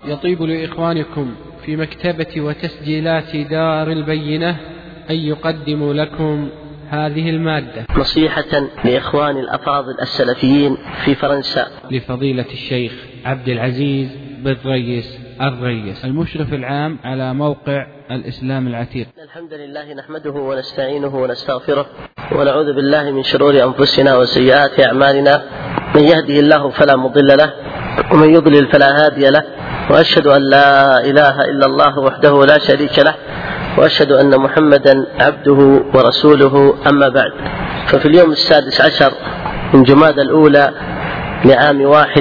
يطيب لإخوانكم في مكتبة وتسجيلات دار البينة أن يقدموا لكم هذه المادة نصيحة لإخوان الأفاضل السلفيين في فرنسا لفضيلة الشيخ عبد العزيز بن ريس الريس المشرف العام على موقع الإسلام العتيق. الحمد لله نحمده ونستعينه ونستغفره ونعوذ بالله من شرور أنفسنا وسيئات أعمالنا، من يهده الله فلا مضل له ومن يضلل فلا هادي له، وأشهد أن لا إله إلا الله وحده لا شريك له، وأشهد أن محمدا عبده ورسوله. أما بعد، ففي اليوم 16 من جمادى الأولى لعام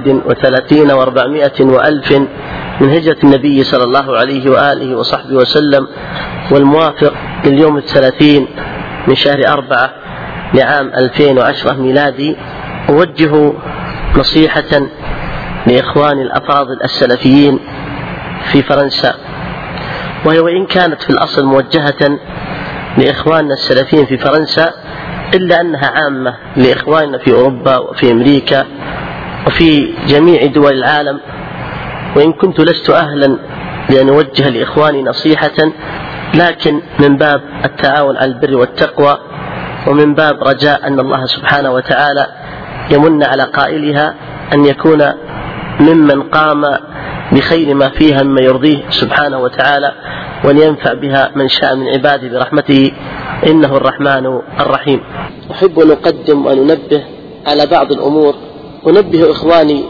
31 و400 وألف من هجرة النبي صلى الله عليه وآله وصحبه وسلم، والموافق لليوم 30 من شهر 4 لعام 2010 ميلادي، أوجه نصيحة لإخوان الأفاضل السلفيين في فرنسا، وهي وإن كانت في الأصل موجهة لإخواننا السلفيين في فرنسا، إلا أنها عامة لإخواننا في أوروبا وفي أمريكا وفي جميع دول العالم. وإن كنت لست أهلا لأن أوجه لإخواني نصيحة، لكن من باب التعاون على البر والتقوى، ومن باب رجاء أن الله سبحانه وتعالى يمن على قائلها أن يكون ممن قام بخير ما فيها مما يرضيه سبحانه وتعالى، وأن ينفع بها من شاء من عباده برحمته، إنه الرحمن الرحيم. أحب أن أقدم وأن أنبه على بعض الأمور. أنبه إخواني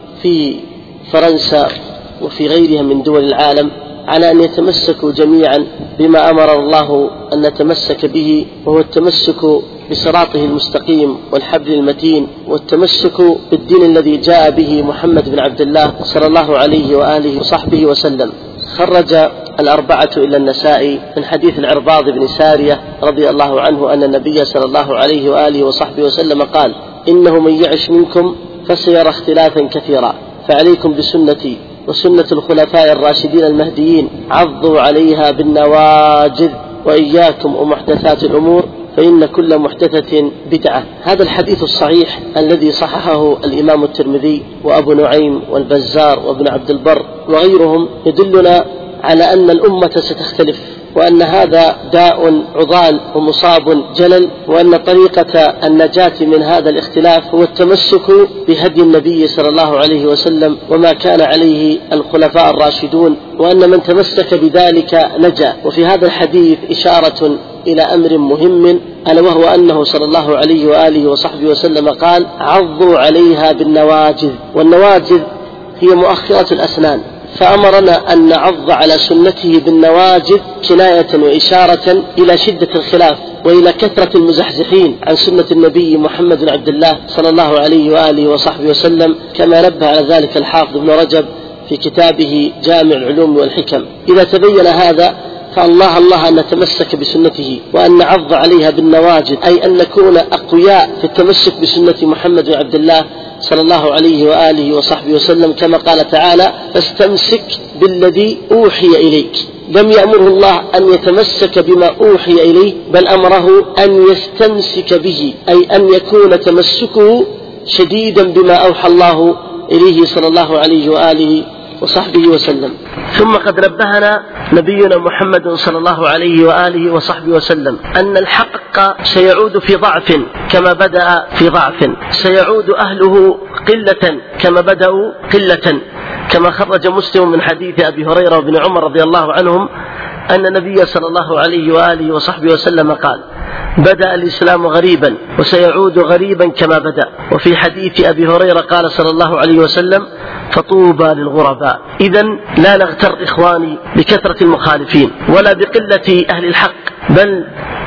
في فرنسا وفي غيرها من دول العالم على أن يتمسكوا جميعا بما أمر الله أن نتمسك به، وهو التمسك بصراطه المستقيم والحبل المتين، والتمسك بالدين الذي جاء به محمد بن عبد الله صلى الله عليه وآله وصحبه وسلم. خرج الأربعة إلى النسائي من حديث العرباض بن سارية رضي الله عنه أن النبي صلى الله عليه وآله وصحبه وسلم قال: إنه من يعش منكم فسيرى اختلافا كثيرا، فعليكم بسنتي وسنة الخلفاء الراشدين المهديين، عضوا عليها بالنواجذ، وإياكم ومحدثات الأمور، فإن كل محدثة بدعة. هذا الحديث الصحيح الذي صححه الإمام الترمذي وأبو نعيم والبزار وابن عبد البر وغيرهم يدلنا على أن الأمة ستختلف، وأن هذا داء عضال ومصاب جلل، وأن طريقة النجاة من هذا الاختلاف هو التمسك بهدي النبي صلى الله عليه وسلم وما كان عليه الخلفاء الراشدون، وأن من تمسك بذلك نجا. وفي هذا الحديث إشارة إلى أمر مهم، ألا وهو أنه صلى الله عليه وآله وصحبه وسلم قال: عضوا عليها بالنواجذ، والنواجذ هي مؤخرة الأسنان، فأمرنا أن نعض على سنته بالنواجذ كناية وإشارة إلى شدة الخلاف وإلى كثرة المزحزحين عن سنة النبي محمد بن عبد الله صلى الله عليه وآله وصحبه وسلم، كما نبه على ذلك الحافظ ابن رجب في كتابه جامع العلوم والحكم. إذا تبين هذا فالله أن نتمسك بسنته وأن نعض عليها بالنواجذ، أي أن نكون أقوياء في التمسك بسنة محمد بن عبد الله صلى الله عليه وآله وصحبه وسلم، كما قال تعالى: فاستمسك بالذي أوحي إليك. لم يأمره الله أن يتمسك بما أوحي إليه، بل أمره أن يستمسك به، أي أن يكون تمسكه شديدا بما أوحى الله إليه صلى الله عليه وآله وصحبه وسلم. ثم قد نبهنا نبينا محمد صلى الله عليه وآله وصحبه وسلم أن الحق سيعود في ضعف كما بدأ في ضعف، سيعود أهله قلة كما بدأوا قلة، كما خرج مسلم من حديث أبي هريرة وابن عمر رضي الله عنهم أن النبي صلى الله عليه وآله وصحبه وسلم قال: بدأ الإسلام غريبا وسيعود غريبا كما بدأ. وفي حديث أبي هريرة قال صلى الله عليه وسلم: فطوبى للغرباء. إذن لا نغتر إخواني بكثرة المخالفين ولا بقلة أهل الحق، بل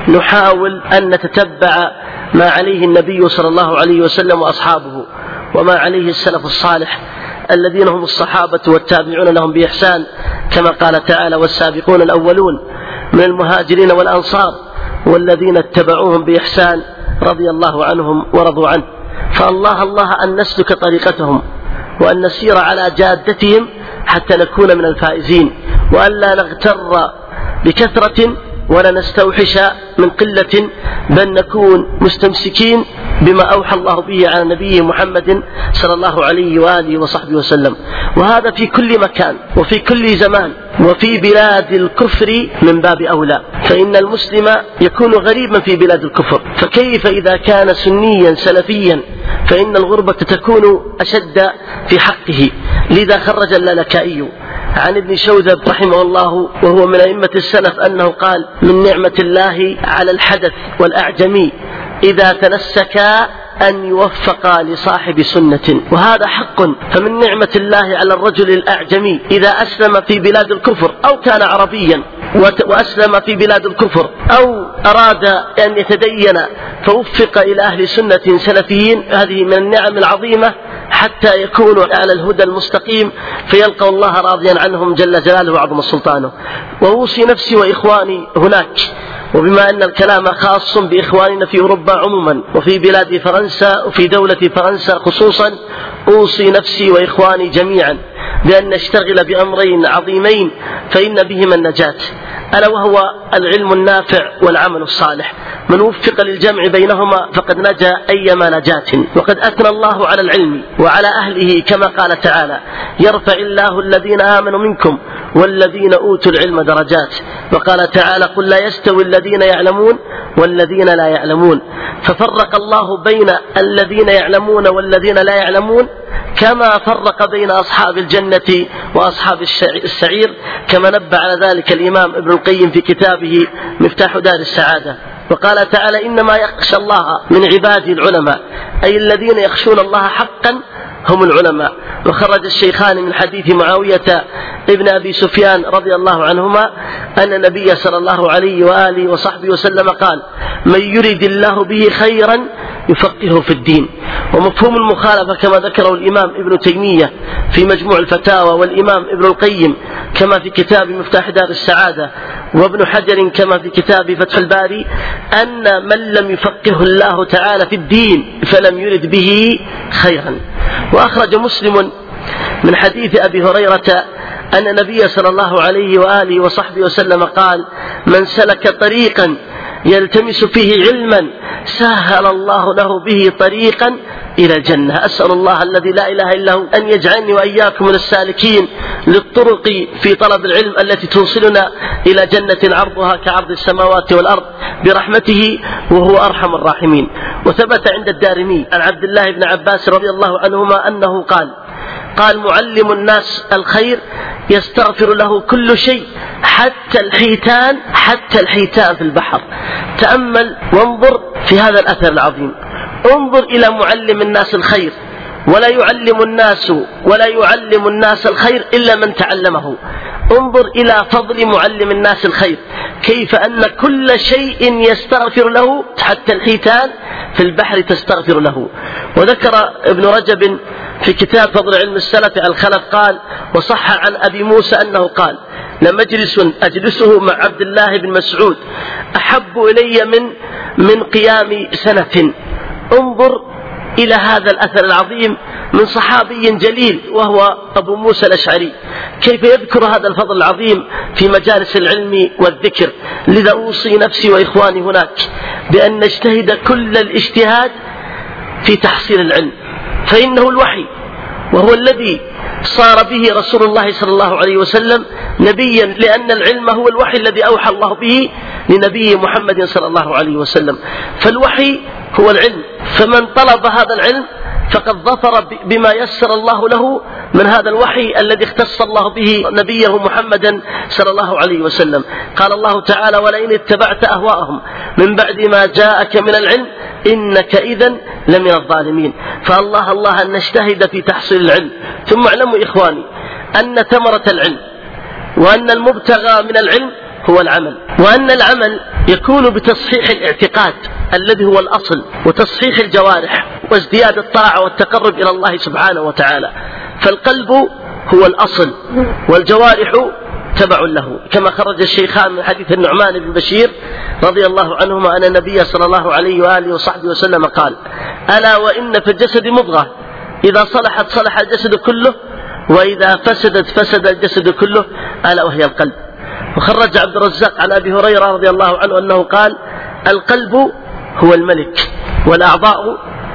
نحاول أن نتتبع ما عليه النبي صلى الله عليه وسلم وأصحابه، وما عليه السلف الصالح الذين هم الصحابة والتابعون لهم بإحسان، كما قال تعالى: والسابقون الأولون من المهاجرين والأنصار والذين اتبعوهم بإحسان رضي الله عنهم ورضوا عنه. فالله أن نسلك طريقتهم وأن نسير على جادتهم حتى نكون من الفائزين، وأن لا نغتر بكثرة ولا نستوحش من قلة، بل نكون مستمسكين بما أوحى الله به على نبيه محمد صلى الله عليه وآله وصحبه وسلم. وهذا في كل مكان وفي كل زمان، وفي بلاد الكفر من باب أولى، فإن المسلم يكون غريبا في بلاد الكفر، فكيف إذا كان سنيا سلفيا فإن الغربة تكون أشد في حقه. لذا خرج اللالكائي عن ابن شوذب رحمه الله وهو من أئمة السلف أنه قال: من نعمة الله على الحدث والأعجمي إذا تنسكا أن يوفق لصاحب سنة. وهذا حق، فمن نعمة الله على الرجل الأعجمي إذا أسلم في بلاد الكفر أو كان عربيا وأسلم في بلاد الكفر أو أراد أن يتدين فوفق إلى أهل سنة سلفيين، هذه من النعم العظيمة حتى يكونوا على الهدى المستقيم فيلقوا الله راضيا عنهم جل جلاله وعظم سلطانه. وأوصي نفسي وإخواني هناك، وبما أن الكلام خاص بإخواننا في أوروبا عموما وفي بلاد فرنسا وفي دولة فرنسا خصوصا، أوصي نفسي وإخواني جميعا بأن نشتغل بأمرين عظيمين فإن بهما النجاة، ألا وهو العلم النافع والعمل الصالح. من وفق للجمع بينهما فقد نجا أيما نجاة. وقد أثنى الله على العلم وعلى أهله كما قال تعالى: يرفع الله الذين آمنوا منكم والذين أوتوا العلم درجات. وقال تعالى: قل لا يستوي الذين يعلمون والذين لا يعلمون. ففرق الله بين الذين يعلمون والذين لا يعلمون كما فرق بين أصحاب الجنة وأصحاب السعير، كما نبه على ذلك الإمام ابن القيم في كتابه مفتاح دار السعادة. وقال تعالى: إنما يخشى الله من عباده العلماء، أي الذين يخشون الله حقا هم العلماء. وخرج الشيخان من حديث معاوية ابن أبي سفيان رضي الله عنهما أن النبي صلى الله عليه وآله وصحبه وسلم قال: من يريد الله به خيرا يفقهه في الدين. ومفهوم المخالفة كما ذكره الإمام ابن تيمية في مجموع الفتاوى، والإمام ابن القيم كما في كتاب مفتاح دار السعادة، وابن حجر كما في كتاب فتح الباري، أن من لم يفقه الله تعالى في الدين فلم يرد به خيرا. وأخرج مسلم من حديث أبي هريرة أن النبي صلى الله عليه وآله وصحبه وسلم قال: من سلك طريقا يلتمس فيه علما سهل الله له به طريقا إلى الجنة. أسأل الله الذي لا إله إلا هو أن يجعلني وإياكم من السالكين للطرق في طلب العلم التي توصلنا إلى جنة عرضها كعرض السماوات والأرض برحمته وهو أرحم الراحمين. وثبت عند الدارمي عن عبد الله بن عباس رضي الله عنهما أنه قال: معلم الناس الخير يستغفر له كل شيء حتى الحيتان في البحر. تأمل وانظر في هذا الأثر العظيم، انظر إلى معلم الناس الخير، ولا يعلم الناس الخير إلا من تعلمه. انظر إلى فضل معلم الناس الخير، كيف أن كل شيء يستغفر له حتى الحيتان في البحر تستغفر له. وذكر ابن رجب في كتاب فضل علم السلف على الخلف قال: وصح عن أبي موسى أنه قال: لمجلس أجلسه مع عبد الله بن مسعود أحب إلي من قيام سنة. انظر إلى هذا الأثر العظيم من صحابي جليل وهو أبو موسى الأشعري، كيف يذكر هذا الفضل العظيم في مجالس العلم والذكر. لذا أوصي نفسي وإخواني هناك بأن نجتهد كل الاجتهاد في تحصيل العلم، فإنه الوحي، وهو الذي صار به رسول الله صلى الله عليه وسلم نبيا، لأن العلم هو الوحي الذي أوحى الله به لنبيه محمد صلى الله عليه وسلم. فالوحي هو العلم، فمن طلب هذا العلم فقد ظفر بما يسر الله له من هذا الوحي الذي اختص الله به نبيه محمدا صلى الله عليه وسلم. قال الله تعالى: ولئن اتبعت أهواءهم من بعد ما جاءك من العلم إنك إذن لمن الظالمين. فالله أن نجتهد في تحصيل العلم. ثم اعلموا إخواني أن ثمرة العلم وأن المبتغى من العلم هو العمل، وأن العمل يكون بتصحيح الاعتقاد الذي هو الأصل، وتصحيح الجوارح، وازدياد الطاعة والتقرب إلى الله سبحانه وتعالى. فالقلب هو الأصل والجوارح تبع له، كما خرج الشيخان من حديث النعمان بن بشير رضي الله عنهما أن النبي صلى الله عليه وآله وصحبه وسلم قال: ألا وإن في الجسد مضغة إذا صلحت صلح الجسد كله وإذا فسدت فسد الجسد كله، ألا وهي القلب. وخرج عبد الرزاق عن أبي هريرة رضي الله عنه أنه قال: القلب هو الملك والأعضاء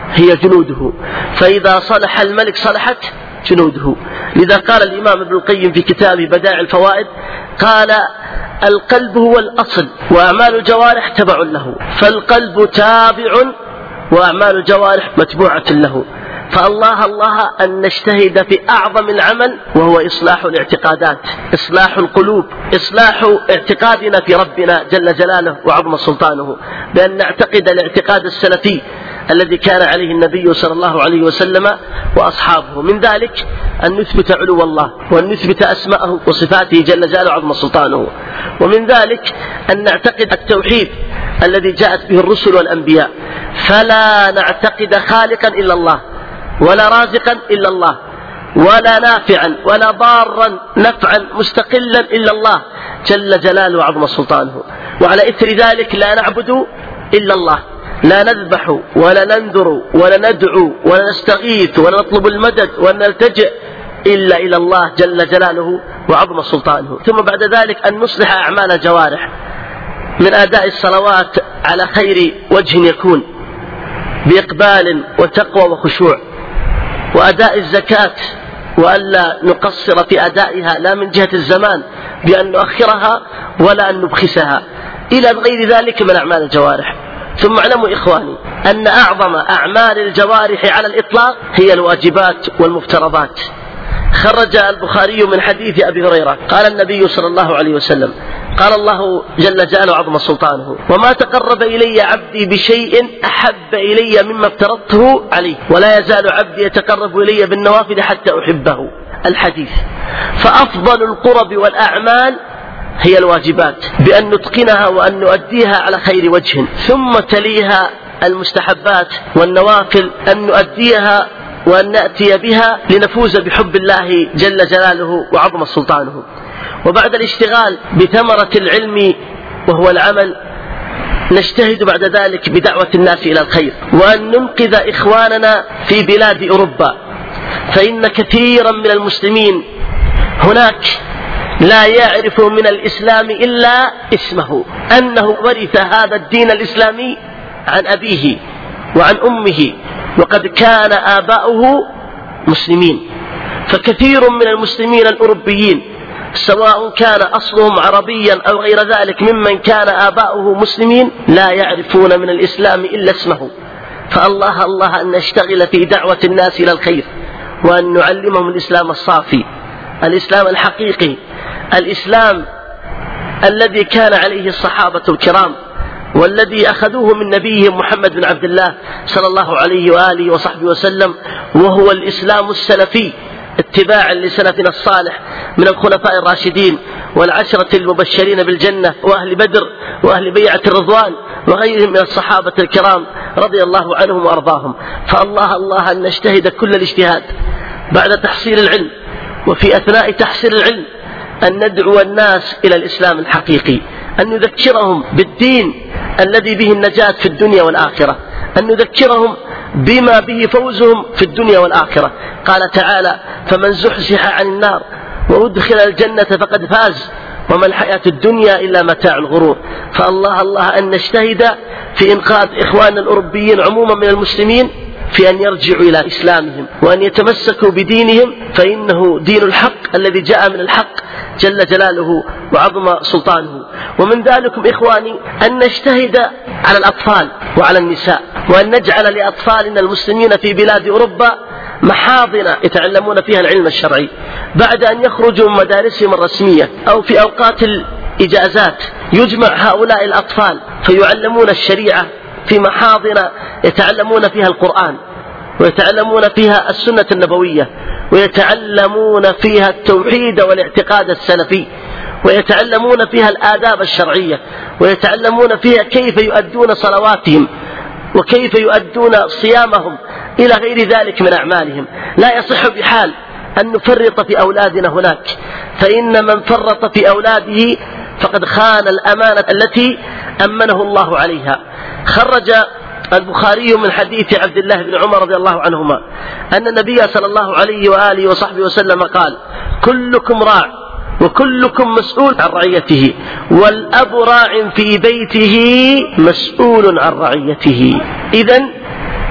هي جنوده، فإذا صلح الملك صلحت جنوده. لذا قال الإمام ابن القيم في كتابه بدائع الفوائد قال: القلب هو الأصل وأعمال الجوارح تبع له، فالقلب تابع وأعمال الجوارح متبوعة له. فالله أن نجتهد في أعظم العمل، وهو إصلاح الاعتقادات، إصلاح القلوب، إصلاح اعتقادنا في ربنا جل جلاله وعظم سلطانه، بأن نعتقد الاعتقاد السلفي الذي كان عليه النبي صلى الله عليه وسلم وأصحابه. من ذلك أن نثبت علو الله، وأن نثبت أسماءه وصفاته جل جلاله وعظم سلطانه. ومن ذلك أن نعتقد التوحيد الذي جاءت به الرسل والأنبياء، فلا نعتقد خالقا إلا الله، ولا رازقا إلا الله، ولا نافعا ولا ضارا نفعا مستقلا إلا الله جل جلاله وعظم سلطانه. وعلى إثر ذلك لا نعبد إلا الله، لا نذبح ولا ننذر ولا ندعو ولا نستغيث ولا نطلب المدد ولا نلتجئ إلا إلى الله جل جلاله وعظم سلطانه. ثم بعد ذلك أن نصلح أعمال الجوارح من أداء الصلوات على خير وجه يكون بإقبال وتقوى وخشوع، وأداء الزكاة وألا نقصر في أدائها، لا من جهة الزمان بأن نؤخرها ولا أن نبخسها، إلى غير ذلك من أعمال الجوارح. ثم اعلموا إخواني أن أعظم أعمال الجوارح على الإطلاق هي الواجبات والمفترضات. خرج البخاري من حديث أبي هريرة قال النبي صلى الله عليه وسلم: قال الله جل جلاله وعظم سلطانه: وما تقرب إلي عبدي بشيء أحب إلي مما افترضته عليه، ولا يزال عبدي يتقرب إلي بالنوافل حتى أحبه. الحديث. فأفضل القرب والأعمال هي الواجبات، بأن نتقنها وأن نؤديها على خير وجه، ثم تليها المستحبات والنوافل، أن نؤديها وأن نأتي بها لنفوز بحب الله جل جلاله وعظم سلطانه. وبعد الاشتغال بثمرة العلم وهو العمل، نجتهد بعد ذلك بدعوة الناس إلى الخير، وأن ننقذ إخواننا في بلاد أوروبا، فإن كثيرا من المسلمين هناك لا يعرف من الإسلام إلا اسمه، أنه ورث هذا الدين الإسلامي عن أبيه وعن أمه، وقد كان آباؤه مسلمين. فكثير من المسلمين الأوروبيين سواء كان أصلهم عربيا أو غير ذلك ممن كان آباؤه مسلمين لا يعرفون من الإسلام إلا اسمه. فالله أن نشتغل في دعوة الناس إلى الخير، وأن نعلمهم الإسلام الصافي، الإسلام الحقيقي، الإسلام الذي كان عليه الصحابة الكرام، والذي أخذوه من نبيهم محمد بن عبد الله صلى الله عليه وآله وصحبه وسلم، وهو الإسلام السلفي اتباعا لسلفنا الصالح من الخلفاء الراشدين والعشرة المبشرين بالجنة وأهل بدر وأهل بيعة الرضوان وغيرهم من الصحابة الكرام رضي الله عنهم وأرضاهم. فالله أن نجتهد كل الاجتهاد بعد تحصيل العلم، وفي أثناء تحصيل العلم أن ندعو الناس إلى الإسلام الحقيقي، أن نذكرهم بالدين الذي به النجاة في الدنيا والآخرة، أن نذكرهم بما به فوزهم في الدنيا والآخرة. قال تعالى: فمن زحزح عن النار وأدخل الجنة فقد فاز وما الحياة الدنيا إلا متاع الغرور. فالله أن نجتهد في إنقاذ إخواننا الأوروبيين عموما من المسلمين في أن يرجعوا إلى إسلامهم وأن يتمسكوا بدينهم، فإنه دين الحق الذي جاء من الحق جل جلاله وعظم سلطانه. ومن ذلكم إخواني أن نجتهد على الأطفال وعلى النساء، وأن نجعل لأطفالنا المسلمين في بلاد أوروبا محاضن يتعلمون فيها العلم الشرعي بعد أن يخرجوا من مدارسهم الرسمية، أو في أوقات الإجازات يجمع هؤلاء الأطفال فيعلمون الشريعة في محاضن يتعلمون فيها القرآن، ويتعلمون فيها السنة النبوية، ويتعلمون فيها التوحيد والاعتقاد السلفي، ويتعلمون فيها الآداب الشرعية، ويتعلمون فيها كيف يؤدون صلواتهم وكيف يؤدون صيامهم إلى غير ذلك من أعمالهم. لا يصح بحال أن نفرط في أولادنا هناك، فإن من فرط في أولاده فقد خان الأمانة التي أمنه الله عليها. خرج البخاري من حديث عبد الله بن عمر رضي الله عنهما أن النبي صلى الله عليه وآله وصحبه وسلم قال: كلكم راع وكلكم مسؤول عن رعيته، والأب راع في بيته مسؤول عن رعيته. إذن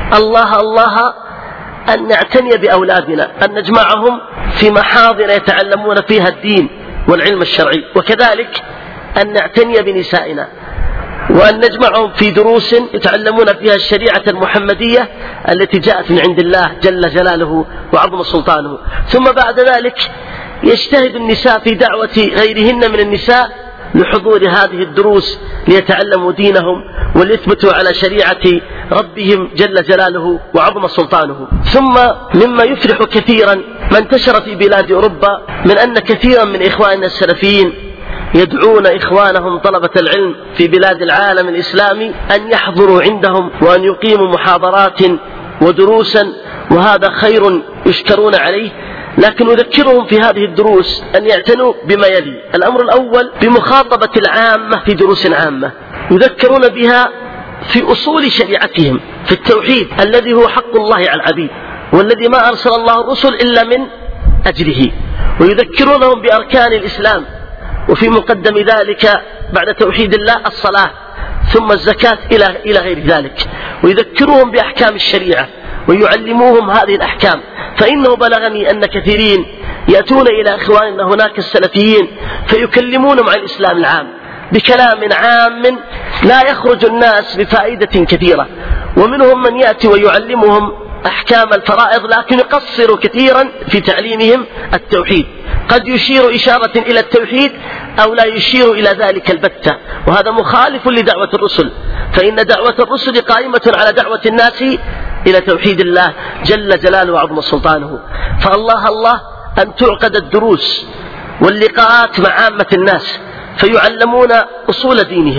الله الله أن نعتني بأولادنا، أن نجمعهم في محاضن يتعلمون فيها الدين والعلم الشرعي، وكذلك أن نعتني بنسائنا وأن نجمعهم في دروس يتعلمون فيها الشريعة المحمدية التي جاءت من عند الله جل جلاله وعظم سلطانه. ثم بعد ذلك يجتهد النساء في دعوة غيرهن من النساء لحضور هذه الدروس ليتعلموا دينهم وليثبتوا على شريعة ربهم جل جلاله وعظم سلطانه. ثم مما يفرح كثيرا ما انتشر في بلاد أوروبا من أن كثيرا من إخواننا السلفيين يدعون إخوانهم طلبة العلم في بلاد العالم الإسلامي أن يحضروا عندهم وأن يقيموا محاضرات ودروسا، وهذا خير يشكرون عليه. لكن أذكرهم في هذه الدروس أن يعتنوا بما يلي: الأمر الأول بمخاطبة العامة في دروس عامة يذكرون بها في أصول شريعتهم في التوحيد الذي هو حق الله على العبيد والذي ما أرسل الله الرسل إلا من أجله، ويذكرونهم بأركان الإسلام، وفي مقدم ذلك بعد توحيد الله الصلاة ثم الزكاة إلى غير ذلك، ويذكرهم بأحكام الشريعة ويعلموهم هذه الأحكام. فإنه بلغني أن كثيرين يأتون إلى إخواننا هناك السلفيين فيكلمونهم عن الإسلام العام بكلام عام لا يخرج الناس بفائدة كثيرة، ومنهم من يأتي ويعلمهم أحكام الفرائض لكن يقصر كثيرا في تعليمهم التوحيد، قد يشير إشارة إلى التوحيد أو لا يشير إلى ذلك البتة، وهذا مخالف لدعوة الرسل، فإن دعوة الرسل قائمة على دعوة الناس إلى توحيد الله جل جلاله وعظم سلطانه. فالله الله أن تعقد الدروس واللقاءات مع عامة الناس فيعلمون أصول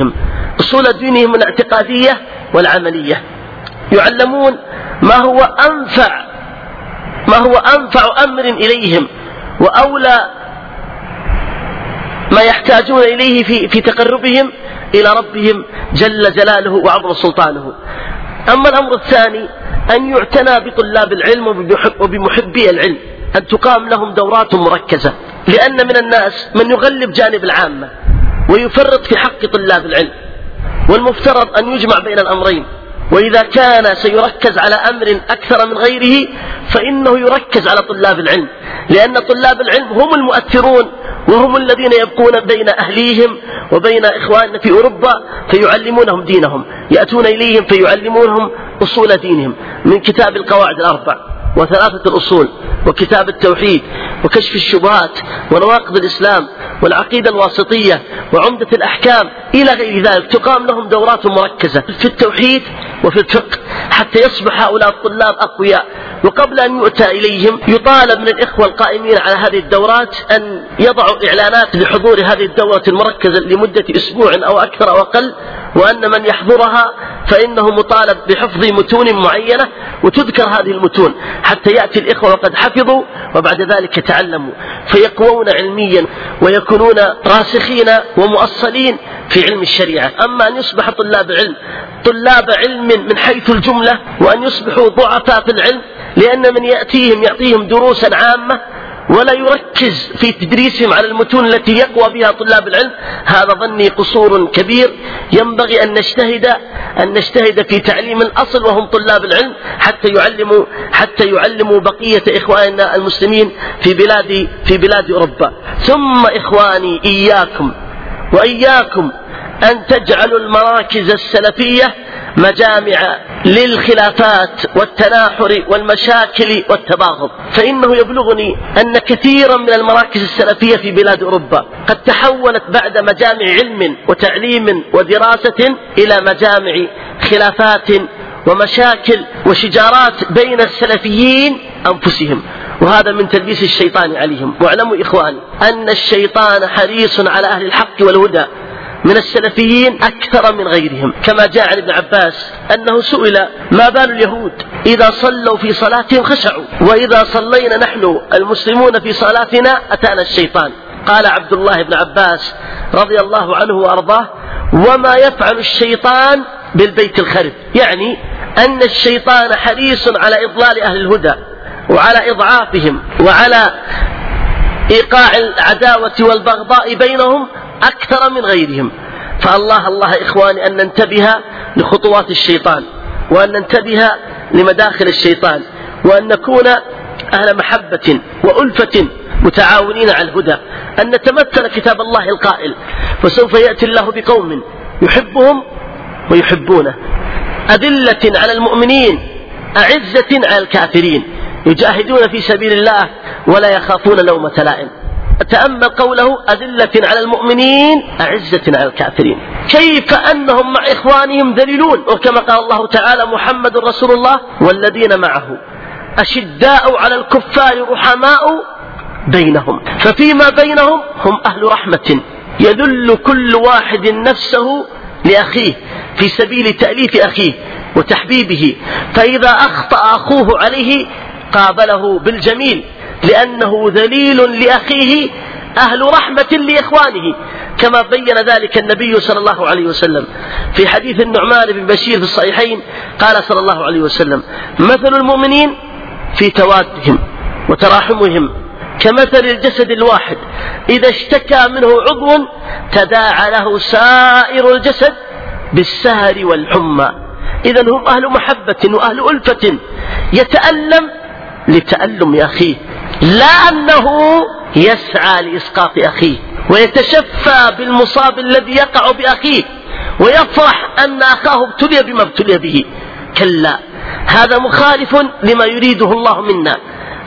دينهم الاعتقادية والعملية، يعلمون ما هو أنفع أمر إليهم وأولى ما يحتاجون إليه في تقربهم إلى ربهم جل جلاله وعظم سلطانه. أما الأمر الثاني أن يعتنى بطلاب العلم وبمحبي العلم، أن تقام لهم دورات مركزة، لأن من الناس من يغلب جانب العامة ويفرط في حق طلاب العلم، والمفترض أن يجمع بين الأمرين، وإذا كان سيركز على أمر أكثر من غيره فإنه يركز على طلاب العلم، لأن طلاب العلم هم المؤثرون وهم الذين يبقون بين أهليهم وبين إخواننا في أوروبا فيعلمونهم دينهم، يأتون إليهم فيعلمونهم أصول دينهم من كتاب القواعد الأربع وثلاثة الأصول وكتاب التوحيد وكشف الشبهات ونواقض الإسلام والعقيدة الواسطية وعمدة الأحكام إلى غير ذلك. تقام لهم دورات مركزة في التوحيد وفي الفقه حتى يصبح هؤلاء الطلاب أقوياء. وقبل أن يؤتى إليهم يطالب من الإخوة القائمين على هذه الدورات أن يضعوا إعلانات لحضور هذه الدورة المركزة لمدة أسبوع أو أكثر أو أقل، وأن من يحضرها فإنه مطالب بحفظ متون معينة وتذكر هذه المتون حتى يأتي الإخوة وقد حفظوا وبعد ذلك تعلموا فيقوون علميا ويكونون راسخين ومؤصلين في علم الشريعة. أما أن يصبح طلاب علم من حيث الجملة وأن يصبحوا ضعفاء في العلم لأن من يعطيهم دروسا عامة ولا يركز في تدريسهم على المتون التي يقوى بها طلاب العلم، هذا ظني قصور كبير. ينبغي أن نجتهد في تعليم الأصل وهم طلاب العلم حتى يعلموا بقية إخواننا المسلمين في بلاد أوروبا. ثم إخواني إياكم وإياكم أن تجعلوا المراكز السلفية مجامع للخلافات والتناحر والمشاكل والتباغض، فإنه يبلغني أن كثيرا من المراكز السلفية في بلاد أوروبا قد تحولت بعد مجامع علم وتعليم ودراسة إلى مجامع خلافات ومشاكل وشجارات بين السلفيين أنفسهم، وهذا من تلبيس الشيطان عليهم. واعلموا إخواني أن الشيطان حريص على أهل الحق والهدى من السلفيين أكثر من غيرهم، كما جاء عن ابن عباس أنه سئل ما بال اليهود إذا صلوا في صلاتهم خشعوا وإذا صلينا نحن المسلمون في صلاتنا أتانا الشيطان. قال عبد الله بن عباس رضي الله عنه وأرضاه: وما يفعل الشيطان بالبيت الخرب، يعني أن الشيطان حريص على إضلال أهل الهدى وعلى إضعافهم وعلى إيقاع العداوة والبغضاء بينهم أكثر من غيرهم. فالله الله إخواني أن ننتبه لخطوات الشيطان وأن ننتبه لمداخل الشيطان، وأن نكون أهل محبة وألفة متعاونين على الهدى، أن نتمثل كتاب الله القائل: وسوف يأتي الله بقوم يحبهم ويحبونه أذلة على المؤمنين أعزة على الكافرين يجاهدون في سبيل الله ولا يخافون لومة لائم. تأمل قوله: أذلة على المؤمنين أعزة على الكافرين، كيف أنهم مع إخوانهم ذليلون، وكما قال الله تعالى: محمد رسول الله والذين معه أشداء على الكفار رحماء بينهم، ففيما بينهم هم أهل رحمة يذل كل واحد نفسه لأخيه في سبيل تأليف أخيه وتحبيبه، فإذا أخطأ أخوه عليه قابله بالجميل لأنه ذليل لأخيه أهل رحمة لإخوانه، كما بين ذلك النبي صلى الله عليه وسلم في حديث النعمان بن بشير في الصحيحين. قال صلى الله عليه وسلم: مثل المؤمنين في توادهم وتراحمهم كمثل الجسد الواحد إذا اشتكى منه عضو تداعى له سائر الجسد بالسهر والحمى. إذن هم أهل محبة وأهل ألفة يتألم لتألم أخيه، لا أنه يسعى لإسقاط أخيه ويتشفى بالمصاب الذي يقع بأخيه ويفرح أن أخاه ابتلي بما ابتلي به، كلا، هذا مخالف لما يريده الله منا.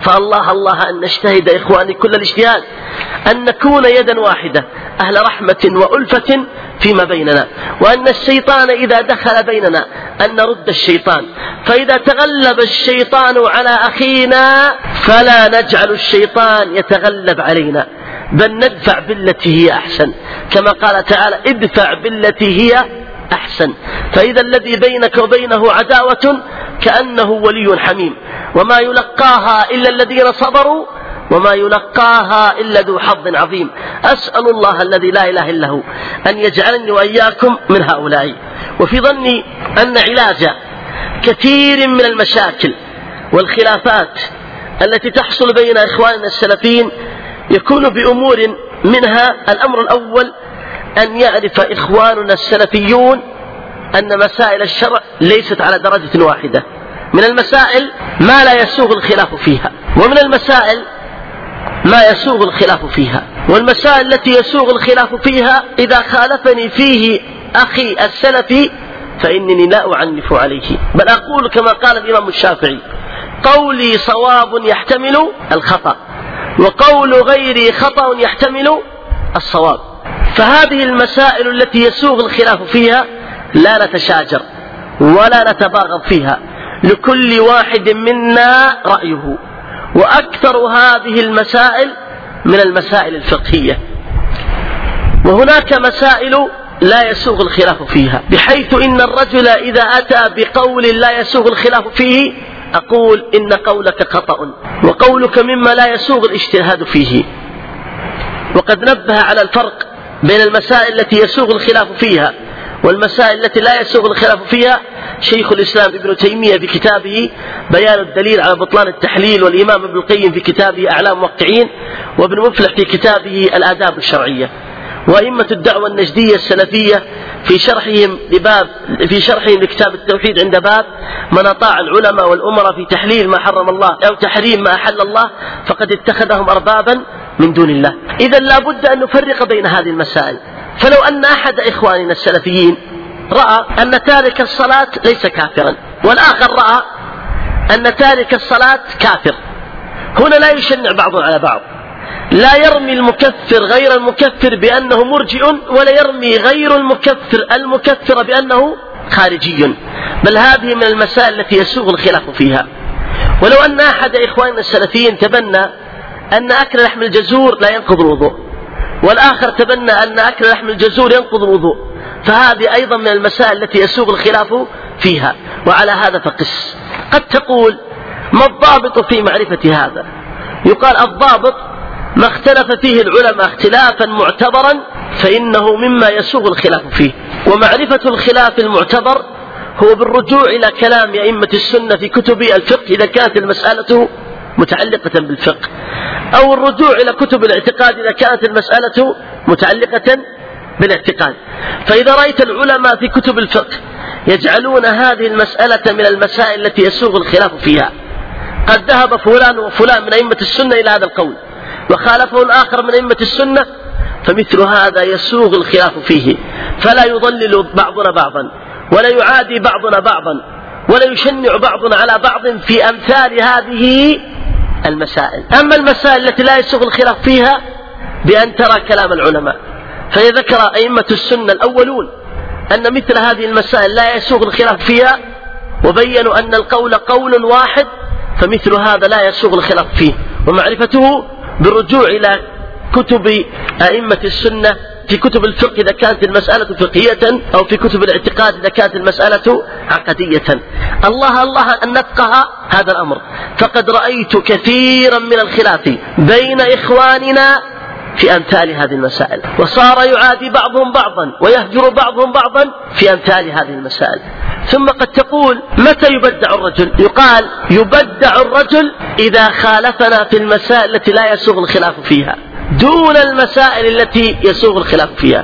فالله أن نجتهد إخواني كل الاجتهاد أن نكون يدا واحدة أهل رحمة وألفة فيما بيننا، وأن الشيطان إذا دخل بيننا أن نرد الشيطان، فإذا تغلب الشيطان على أخينا فلا نجعل الشيطان يتغلب علينا، بل ندفع بالتي هي أحسن، كما قال تعالى: ادفع بالتي هي أحسن. فإذا الذي بينك وبينه عداوة كأنه ولي حميم، وما يلقاها إلا الذين صبروا وما يلقاها إلا ذو حظ عظيم. أسأل الله الذي لا إله إلا هو أن يجعلني وإياكم من هؤلاء. وفي ظني أن علاج كثير من المشاكل والخلافات التي تحصل بين إخواننا السلفيين يكون بأمور منها: الأمر الأول أن يعرف إخواننا السلفيون أن مسائل الشرع ليست على درجة واحدة، من المسائل ما لا يسوغ الخلاف فيها، ومن المسائل ما يسوغ الخلاف فيها، والمسائل التي يسوغ الخلاف فيها إذا خالفني فيه أخي السلفي فإنني لا أعنف عليه، بل أقول كما قال الإمام الشافعي: قولي صواب يحتمل الخطأ، وقول غيري خطأ يحتمل الصواب. فهذه المسائل التي يسوغ الخلاف فيها لا نتشاجر ولا نتباغض فيها، لكل واحد منا رأيه، وأكثر هذه المسائل من المسائل الفقهية. وهناك مسائل لا يسوغ الخلاف فيها، بحيث إن الرجل إذا أتى بقول لا يسوغ الخلاف فيه أقول: إن قولك خطأ وقولك مما لا يسوغ الاجتهاد فيه. وقد نبه على الفرق بين المسائل التي يسوغ الخلاف فيها والمسائل التي لا يسوغ الخلاف فيها شيخ الإسلام ابن تيمية في كتابه بيان الدليل على بطلان التحليل، والإمام ابن القيم في كتابه أعلام موقعين، وابن مفلح في كتابه الآداب الشرعية، وأئمة الدعوة النجدية السلفية في شرحهم لكتاب التوحيد عند باب: من أطاع العلماء والأمراء في تحليل ما حرم الله أو تحريم ما أحل الله فقد اتخذهم أربابا من دون الله. إذن لا بد أن نفرق بين هذه المسائل. فلو أن أحد إخواننا السلفيين رأى أن تارك الصلاة ليس كافرا، والآخر رأى أن تارك الصلاة كافر، هنا لا يشنع بعض على بعض، لا يرمي المكفر غير المكفر بأنه مرجئ، ولا يرمي غير المكفر بأنه خارجي، بل هذه من المسائل التي يسوغ الخلاف فيها. ولو أن أحد إخواننا السلفيين تبنى أن أكل لحم الجزور لا ينقض الوضوء، والآخر تبنى أن أكل لحم الجزور ينقض الوضوء، فهذه أيضا من المسائل التي يسوغ الخلاف فيها. وعلى هذا فقس. قد تقول: ما الضابط في معرفة هذا؟ يقال: الضابط ما اختلف فيه العلماء اختلافا معتبرا فإنه مما يسوغ الخلاف فيه. ومعرفة الخلاف المعتبر هو بالرجوع إلى كلام أئمة السنة في كتب الفقه إذا كانت المسألة متعلقة بالفقه، أو الرجوع إلى كتب الاعتقاد إذا كانت المسألة متعلقة بالاعتقاد. فإذا رأيت العلماء في كتب الفقه يجعلون هذه المسألة من المسائل التي يسوغ الخلاف فيها. قد ذهب فلان وفلان من أئمة السنة إلى هذا القول وخالفه الآخر من أئمة السنة، فمثل هذا يسوغ الخلاف فيه، فلا يضلل بعضنا بعضا ولا يعادي بعضنا بعضا ولا يشنع بعضنا على بعض في أمثال هذه المسائل. أما المسائل التي لا يسوغ الخلاف فيها بأن ترى كلام العلماء، فذكر أئمة السنة الأولون أن مثل هذه المسائل لا يسوغ الخلاف فيها، وبينوا أن القول قول واحد، فمثل هذا لا يسوغ الخلاف فيه، ومعرفته بالرجوع إلى كتب أئمة السنة في كتب الفقه إذا كانت المسألة فقهية، أو في كتب الاعتقاد إذا كانت المسألة عقدية. الله أن نفقه هذا الأمر، فقد رأيت كثيرا من الخلاف بين إخواننا في أمثال هذه المسائل، وصار يعادي بعضهم بعضا ويهجر بعضهم بعضا في أمثال هذه المسائل. ثم قد تقول متى يبدع الرجل؟ يقال يبدع الرجل إذا خالفنا في المسائل التي لا يسوغ الخلاف فيها دون المسائل التي يسوغ الخلاف فيها.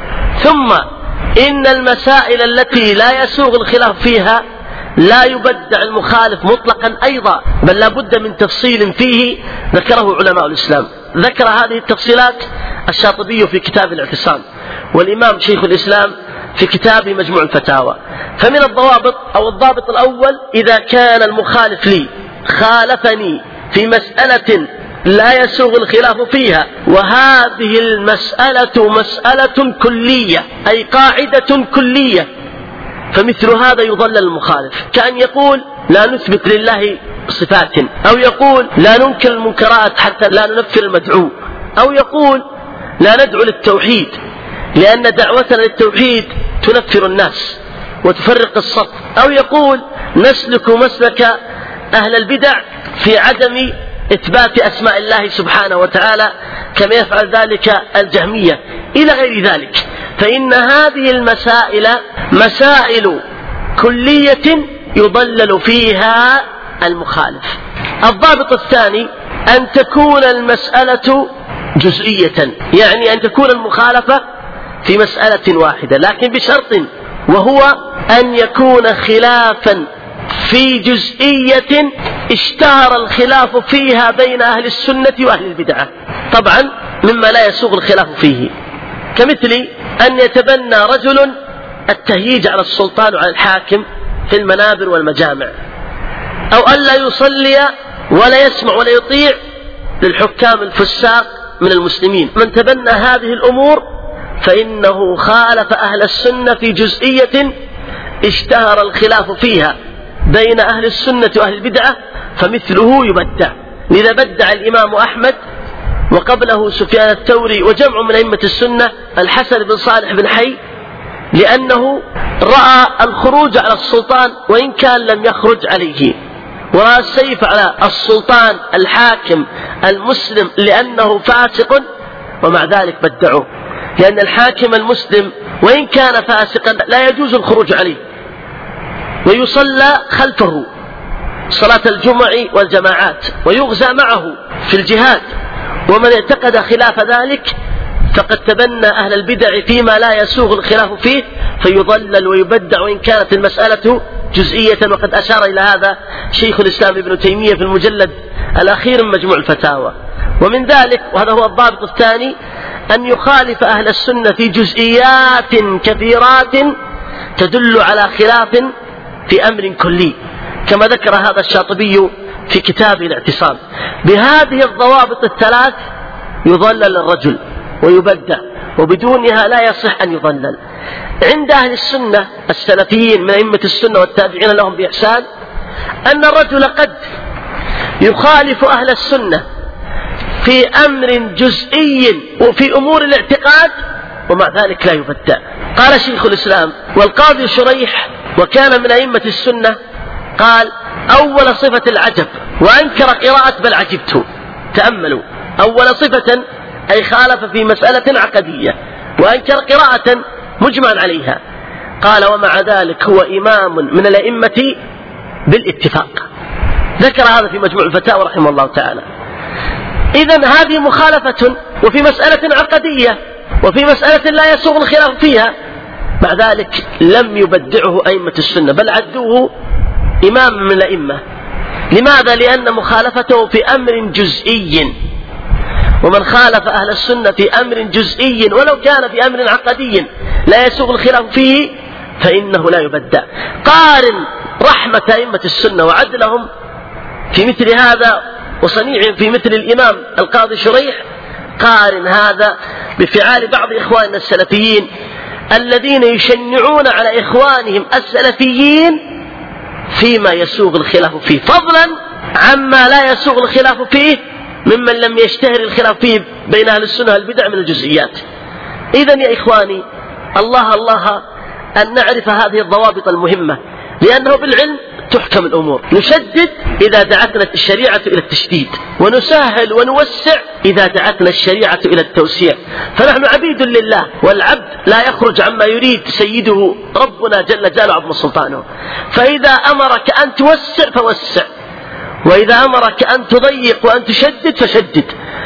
ثم إن المسائل التي لا يسوغ الخلاف فيها لا يبدع المخالف مطلقا أيضا، بل لا بد من تفصيل فيه ذكره علماء الإسلام. ذكر هذه التفصيلات الشاطبي في كتاب الاعتصام، والإمام شيخ الإسلام في كتاب مجموع الفتاوى. فمن الضوابط أو الضابط الأول: إذا كان المخالف لي خالفني في مسألة لا يسوغ الخلاف فيها، وهذه المسألة مسألة كلية أي قاعدة كلية، فمثل هذا يضلل المخالف، كأن يقول لا نثبت لله صفات، أو يقول لا ننكر المنكرات حتى لا ننفر المدعو، أو يقول لا ندعو للتوحيد لأن دعوتنا للتوحيد تنفر الناس وتفرق الصف، أو يقول نسلك مسلك أهل البدع في عدم إثبات أسماء الله سبحانه وتعالى كما يفعل ذلك الجهمية إلى غير ذلك. فإن هذه المسائل مسائل كلية يضلل فيها المخالف. الضابط الثاني: أن تكون المسألة جزئية، يعني أن تكون المخالفة في مسألة واحدة، لكن بشرط، وهو أن يكون خلافا في جزئية اشتهر الخلاف فيها بين أهل السنة وأهل البدعة، طبعا مما لا يسوغ الخلاف فيه، كمثل أن يتبنى رجل التهييج على السلطان وعلى الحاكم في المنابر والمجامع، أو أن لا يصلي ولا يسمع ولا يطيع للحكام الفساق من المسلمين. من تبنى هذه الأمور فإنه خالف أهل السنة في جزئية اشتهر الخلاف فيها بين أهل السنة وأهل البدعة، فمثله يبدع. لذا بدع الإمام أحمد وقبله سفيان الثوري وجمع من أئمة السنة الحسن بن صالح بن حي، لأنه رأى الخروج على السلطان وإن كان لم يخرج عليه، ورأى السيف على السلطان الحاكم المسلم لأنه فاسق، ومع ذلك بدعوه، لأن الحاكم المسلم وإن كان فاسقا لا يجوز الخروج عليه، ويصلى خلفه صلاة الجمع والجماعات، ويغزى معه في الجهاد. ومن اعتقد خلاف ذلك فقد تبنى أهل البدع فيما لا يسوغ الخلاف فيه، فيضلل ويبدع وإن كانت المسألة جزئية. وقد أشار إلى هذا شيخ الإسلام ابن تيمية في المجلد الأخير من مجموع الفتاوى. ومن ذلك، وهذا هو الضابط الثاني، أن يخالف أهل السنة في جزئيات كثيرات تدل على خلاف في أمر كلي، كما ذكر هذا الشاطبي في كتابه الاعتصام. بهذه الضوابط الثلاث يضلل الرجل ويبدع، وبدونها لا يصح أن يضلل. عند أهل السنة السلفيين من أئمة السنة والتابعين لهم بإحسان أن الرجل قد يخالف أهل السنة في أمر جزئي وفي أمور الاعتقاد ومع ذلك لا يبدع. قال شيخ الإسلام والقاضي شريح وكان من أئمة السنة قال: أول صفة العجب، وأنكر قراءة بل عجبت. تأملوا، أول صفة أي خالف في مسألة عقدية، وأنكر قراءة مجمع عليها. قال: ومع ذلك هو إمام من الأئمة بالاتفاق. ذكر هذا في مجموع الفتاوى رحمه الله تعالى. إذن هذه مخالفة وفي مسألة عقدية وفي مسألة لا يسوغ الخلاف فيها، مع ذلك لم يبدعه أئمة السنة، بل عدوه إمام من الأئمة. لماذا؟ لأن مخالفته في أمر جزئي، ومن خالف أهل السنة في أمر جزئي ولو كان في أمر عقدي لا يسوغ الخلاف فيه فإنه لا يبدع. قارن رحمة أئمة السنة وعدلهم في مثل هذا وصنيعهم في مثل الإمام القاضي شريح، قارن هذا بفعال بعض إخواننا السلفيين الذين يشنعون على إخوانهم السلفيين فيما يسوغ الخلاف فيه، فضلا عما لا يسوغ الخلاف فيه ممن لم يشتهر الخلاف فيه بين أهل السنة والبدع من الجزئيات. إذن يا إخواني، الله أن نعرف هذه الضوابط المهمة، لأنه بالعلم تحكم الأمور. نشدد إذا دعتنا الشريعة إلى التشديد، ونسهل ونوسع إذا دعتنا الشريعة إلى التوسيع. فنحن عبيد لله، والعبد لا يخرج عما يريد سيده ربنا جل جلاله عظم سلطانه. فإذا أمرك أن توسع فوسع، وإذا أمرك أن تضيق وأن تشدد فشدد.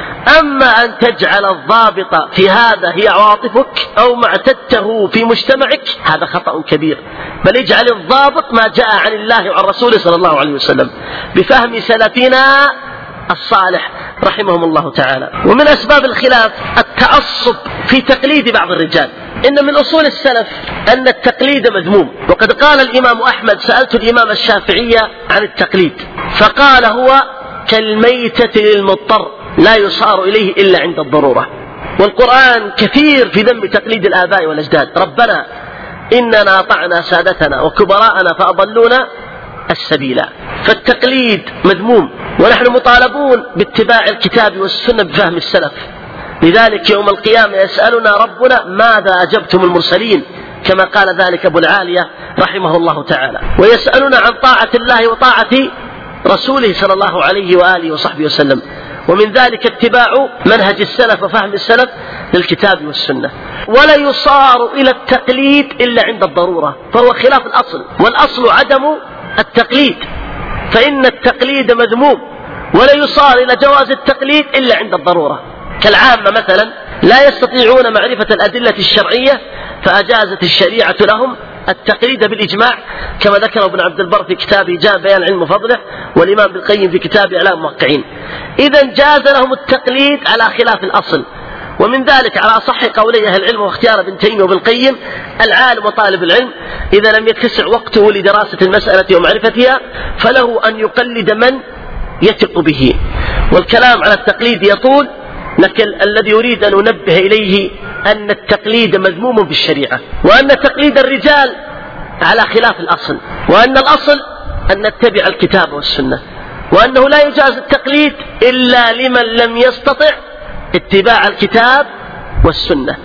أما أن تجعل الضابط في هذا هي عواطفك أو ما اعتدته في مجتمعك، هذا خطأ كبير. بل اجعل الضابط ما جاء عن الله وعن رسوله صلى الله عليه وسلم بفهم سلفنا الصالح رحمهم الله تعالى. ومن أسباب الخلاف التعصب في تقليد بعض الرجال. إن من أصول السلف أن التقليد مذموم، وقد قال الإمام أحمد: سألت الإمام الشافعي عن التقليد فقال: هو كالميتة للمضطر لا يصار إليه إلا عند الضرورة. والقرآن كثير في ذم تقليد الآباء والأجداد: ربنا إننا أطعنا سادتنا وكبراءنا فأضلونا السبيل. فالتقليد مذموم، ونحن مطالبون باتباع الكتاب والسنة بفهم السلف. لذلك يوم القيامة يسألنا ربنا: ماذا أجبتم المرسلين؟ كما قال ذلك أبو العالية رحمه الله تعالى. ويسألنا عن طاعة الله وطاعة رسوله صلى الله عليه وآله وصحبه وسلم. ومن ذلك اتباع منهج السلف وفهم السلف للكتاب والسنة. ولا يصار إلى التقليد إلا عند الضرورة، فهو خلاف الأصل، والأصل عدم التقليد، فإن التقليد مذموم. ولا يصار إلى جواز التقليد إلا عند الضرورة، كالعامة مثلا لا يستطيعون معرفة الأدلة الشرعية فأجازت الشريعة لهم التقليد بالإجماع، كما ذكر ابن عبد البر في كتابه جاء بيان علم وفضله، والإمام ابن القيم في كتابه إعلام الموقعين. إذن جاز لهم التقليد على خلاف الأصل. ومن ذلك على أصح قولي أهل العلم واختيار ابن تيمية وابن القيم: العالم وطالب العلم إذا لم يتسع وقته لدراسة المسألة ومعرفتها فله أن يقلد من يثق به. والكلام على التقليد يطول، لكن الذي يريد أن ننبه إليه أن التقليد مذموم بالشريعة، وأن تقليد الرجال على خلاف الأصل، وأن الأصل أن نتبع الكتاب والسنة، وأنه لا يجاز التقليد إلا لمن لم يستطع اتباع الكتاب والسنة.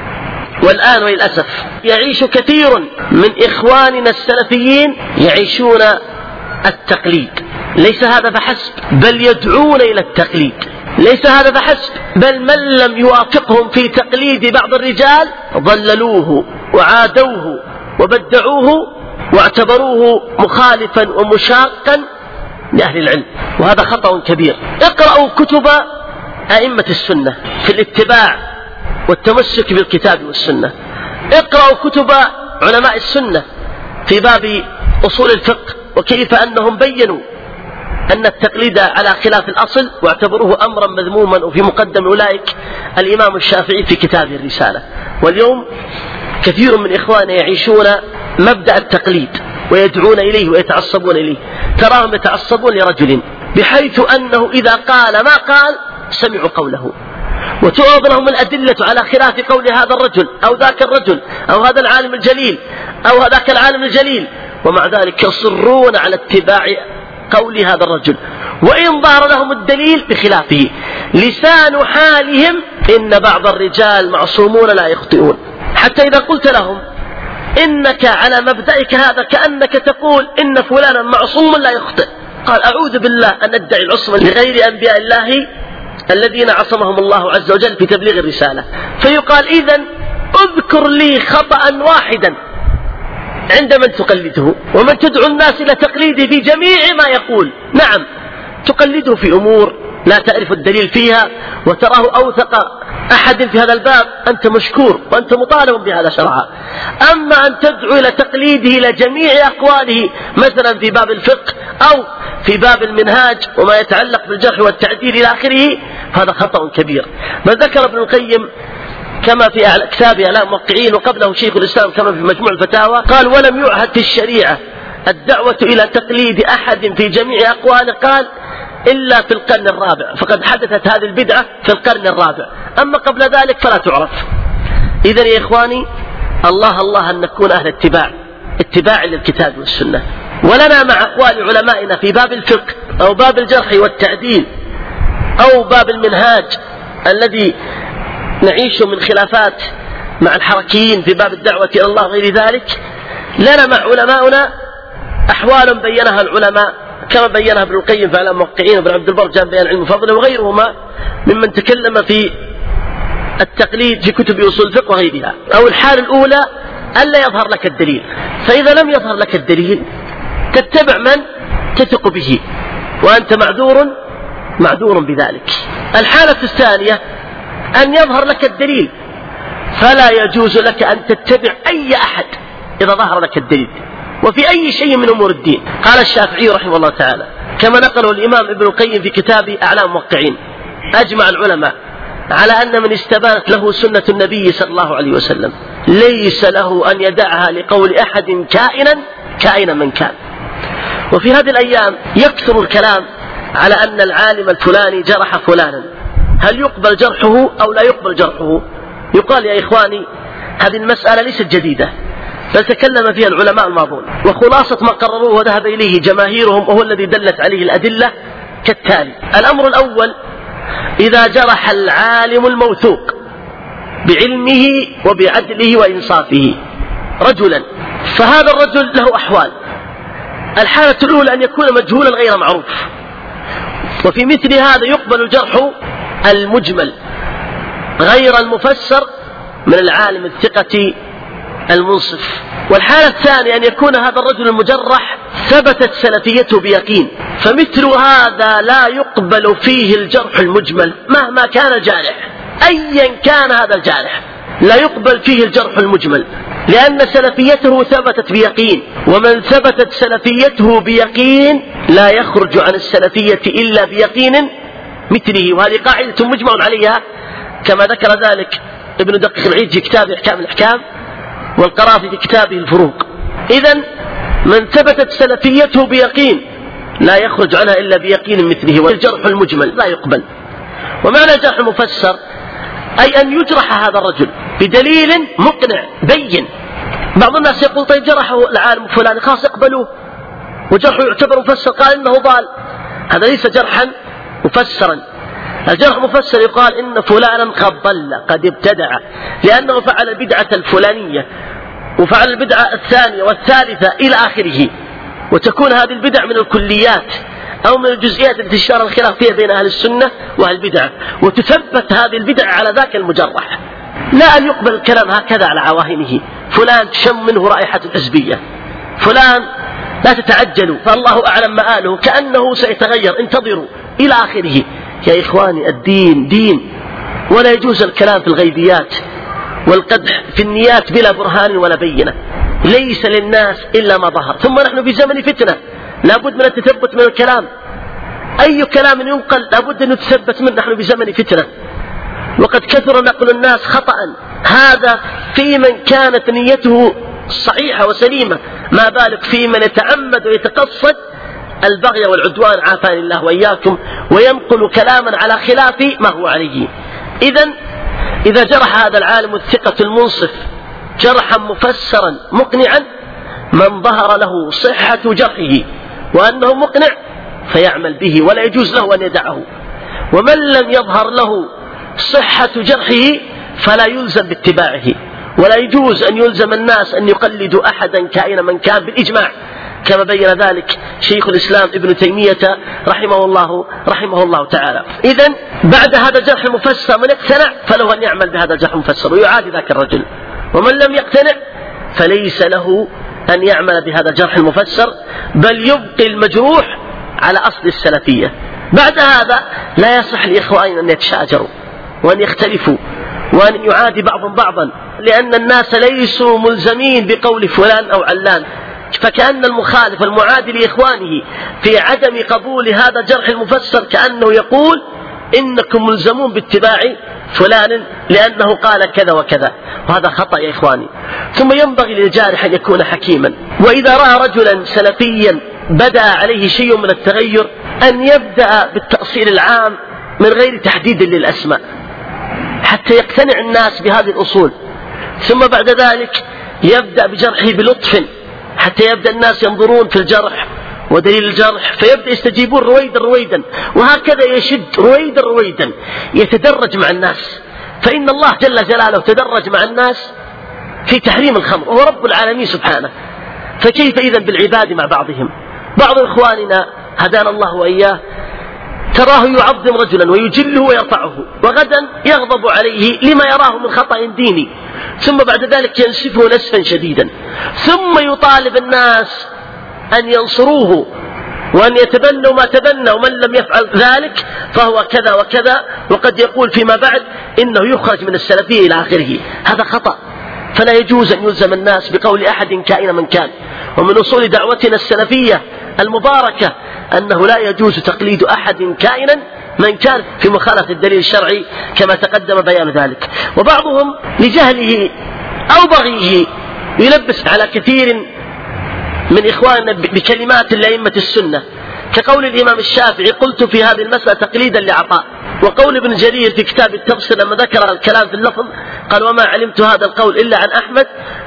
والآن وللأسف يعيش كثير من إخواننا السلفيين يعيشون التقليد. ليس هذا فحسب، بل يدعون إلى التقليد. ليس هذا فحسب، بل من لم يوافقهم في تقليد بعض الرجال ضللوه وعادوه وبدعوه واعتبروه مخالفا ومشاقا لأهل العلم، وهذا خطأ كبير. اقرأوا كتب أئمة السنة في الاتباع والتمسك بالكتاب والسنة. اقرأوا كتب علماء السنة في باب أصول الفقه، وكيف أنهم بيّنوا أن التقليد على خلاف الأصل واعتبروه أمرا مذموما، وفي مقدم أولئك الإمام الشافعي في كتابه الرسالة. واليوم كثير من إخواننا يعيشون مبدأ التقليد ويدعون إليه ويتعصبون إليه. تراهم يتعصبون لرجل بحيث أنه إذا قال ما قال سمعوا قوله، وتعرض لهم الأدلة على خلاف قول هذا الرجل أو ذاك الرجل أو هذا العالم الجليل أو ذاك العالم الجليل، ومع ذلك يصرون على اتباع قول هذا الرجل وإن ظهر لهم الدليل بخلافه. لسان حالهم إن بعض الرجال معصومون لا يخطئون، حتى إذا قلت لهم إنك على مبدأك هذا كأنك تقول إن فلانا معصوم لا يخطئ، قال أعوذ بالله أن أدعي العصمة لغير أنبياء الله الذين عصمهم الله عز وجل في تبليغ الرسالة. فيقال إذن اذكر لي خطأ واحدا عند من تقلده ومن تدعو الناس إلى تقليده في جميع ما يقول. نعم تقلده في أمور لا تعرف الدليل فيها وتراه أوثق أحد في هذا الباب، أنت مشكور وأنت مطالب بهذا شرعا. أما أن تدعو إلى تقليده إلى جميع أقواله مثلا في باب الفقه أو في باب المنهاج وما يتعلق بالجرح والتعديل إلى آخره، هذا خطأ كبير. بل ذكر ابن القيم كما في كتابه إعلام الموقعين وقبله شيخ الإسلام كما في مجموع الفتاوى، قال: ولم يعهد في الشريعة الدعوة إلى تقليد أحد في جميع أقواله، قال: إلا في القرن الرابع، فقد حدثت هذه البدعة في القرن الرابع، أما قبل ذلك فلا تعرف. إذن يا إخواني، الله أن نكون أهل اتباع للكتاب والسنة، ولنا مع أقوال علمائنا في باب الفقه أو باب الجرح والتعديل أو باب المنهاج الذي نعيش من خلافات مع الحركيين في باب الدعوة إلى الله غير ذلك، لنا مع علماؤنا أحوال بينها العلماء كما بينها ابن القيم في إعلام الموقعين وابن عبد البر جامع بيان علم الفضل وغيرهما ممن تكلم في التقليد في كتب أصول الفقه وغيرها. أو الحال الأولى ألا يظهر لك الدليل، فإذا لم يظهر لك الدليل تتبع من تثق به وأنت معذور بذلك. الحالة الثانية أن يظهر لك الدليل، فلا يجوز لك أن تتبع أي أحد إذا ظهر لك الدليل وفي أي شيء من أمور الدين. قال الشافعي رحمه الله تعالى كما نقله الإمام ابن القيم في كتاب أعلام الموقعين: أجمع العلماء على أن من استبانت له سنة النبي صلى الله عليه وسلم ليس له أن يدعها لقول أحد كائنا من كان. وفي هذه الأيام يكثر الكلام على أن العالم الفلاني جرح فلانا، هل يقبل جرحه أو لا يقبل جرحه؟ يقال يا إخواني هذه المسألة ليست جديدة، بل تكلم فيها العلماء الماضون، وخلاصة ما قرروه وذهب إليه جماهيرهم وهو الذي دلت عليه الأدلة كالتالي: الأمر الأول: إذا جرح العالم الموثوق بعلمه وبعدله وإنصافه رجلا، فهذا الرجل له أحوال. الحالة الأولى أن يكون مجهولا غير معروف، وفي مثل هذا يقبل الجرح المجمل غير المفسر من العالم الثقة المنصف. والحالة الثانية أن يكون هذا الرجل المجرح ثبتت سلفيته بيقين، فمثل هذا لا يقبل فيه الجرح المجمل مهما كان الجارح، أيا كان هذا الجارح لا يقبل فيه الجرح المجمل، لأن سلفيته ثبتت بيقين، ومن ثبتت سلفيته بيقين لا يخرج عن السلفية إلا بيقين مثله. وهذه قاعدة مجمع عليها كما ذكر ذلك ابن دقيق العيد في كتابه إحكام الأحكام، والقرافي في كتابه الفروق. إذن من ثبتت سلفيته بيقين لا يخرج عنها إلا بيقين مثله، والجرح المجمل لا يقبل. ومعنى الجرح المفسر أي أن يجرح هذا الرجل بدليل مقنع بين. بعض الناس يقول: طيب جرحه العالم فلان خاص اقبلوه وجرحه يعتبر مفسر، قال إنه ضال. هذا ليس جرحا مفسرا. الجرح مفسر يقال إن فلانا قد ضل قد ابتدع لأنه فعل البدعة الفلانية وفعل البدعة الثانية والثالثة إلى آخره، وتكون هذه البدع من الكليات أو من الجزئيات التي اشتهر الخلاف فيها بين أهل السنة وأهل البدع، وتثبت هذه البدع على ذاك المجرح. لا أن يقبل الكلام هكذا على عواهنه: فلان تشم منه رائحة الحزبية، فلان لا تتعجلوا فالله أعلم مآله، كأنه سيتغير، انتظروا إلى آخره. يا إخواني الدين دين، ولا يجوز الكلام في الغيبيات والقدح في النيات بلا برهان ولا بينة. ليس للناس إلا ما ظهر، ثم نحن في زمن فتنة لابد من التثبت من الكلام، أي كلام ينقل لابد أن يتثبت منه، نحن في زمن فتنة وقد كثر نقل الناس خطأ. هذا في من كانت نيته صحيحة وسليمة، ما بالك في من يتعمد ويتقصد البغي والعدوان، عافاني الله وإياكم، وينقل كلاما على خلاف ما هو عليه. إذا جرح هذا العالم الثقة المنصف جرحا مفسرا مقنعا، من ظهر له صحة جرحه وأنه مقنع فيعمل به ولا يجوز له أن يدعه، ومن لم يظهر له صحة جرحه فلا يلزم باتباعه، ولا يجوز أن يلزم الناس أن يقلدوا أحدا كائنا من كان بالإجماع، كما بين ذلك شيخ الإسلام ابن تيمية رحمه الله تعالى. إذن بعد هذا الجرح المفسر من اقتنع فله أن يعمل بهذا الجرح المفسر ويعادي ذاك الرجل، ومن لم يقتنع فليس له أن يعمل بهذا الجرح المفسر، بل يبقي المجروح على أصل السلفية بعد هذا لا يصح لإخواننا أن يتشاجروا وأن يختلفوا وأن يعادي بعضهم بعضا، لأن الناس ليسوا ملزمين بقول فلان أو علان، فكأن المخالف المعادي لإخوانه في عدم قبول هذا الجرح المفسر كأنه يقول إنكم ملزمون باتباع فلان لأنه قال كذا وكذا، وهذا خطأ يا إخواني. ثم ينبغي للجارح أن يكون حكيما، وإذا رأى رجلا سلفيا بدأ عليه شيء من التغير أن يبدأ بالتأصيل العام من غير تحديد للأسماء حتى يقتنع الناس بهذه الأصول، ثم بعد ذلك يبدأ بجرحه بلطف حتى يبدأ الناس ينظرون في الجرح ودليل الجرح فيبدأ يستجيبون رويدا رويدا، وهكذا يشد رويدا رويدا يتدرج مع الناس. فإن الله جل جلاله تدرج مع الناس في تحريم الخمر وهو رب العالمين سبحانه، فكيف إذن بالعباد مع بعضهم؟ بعض إخواننا هدانا الله وإياه تراه يعظم رجلا ويجله ويرفعه، وغدا يغضب عليه لما يراه من خطأ ديني، ثم بعد ذلك ينسفه نسفا شديدا، ثم يطالب الناس أن ينصروه وأن يتبنوا ما تبنى، ومن لم يفعل ذلك فهو كذا وكذا، وقد يقول فيما بعد إنه يخرج من السلفية إلى آخره. هذا خطأ، فلا يجوز أن يلزم الناس بقول أحد كائن من كان. ومن أصول دعوتنا السلفية المباركة أنه لا يجوز تقليد أحد كائنا من كان في مخالفة الدليل الشرعي كما تقدم بيان ذلك. وبعضهم لجهله أو بغيه يلبس على كثير من إخواننا بكلمات لأئمة السنة، كقول الإمام الشافعي قلت في هذه المسألة تقليدا لعطاء، وقول ابن جرير في كتاب التفسير لما ذكر الكلام في اللفظ قال وما علمت هذا القول إلا عن أحمد،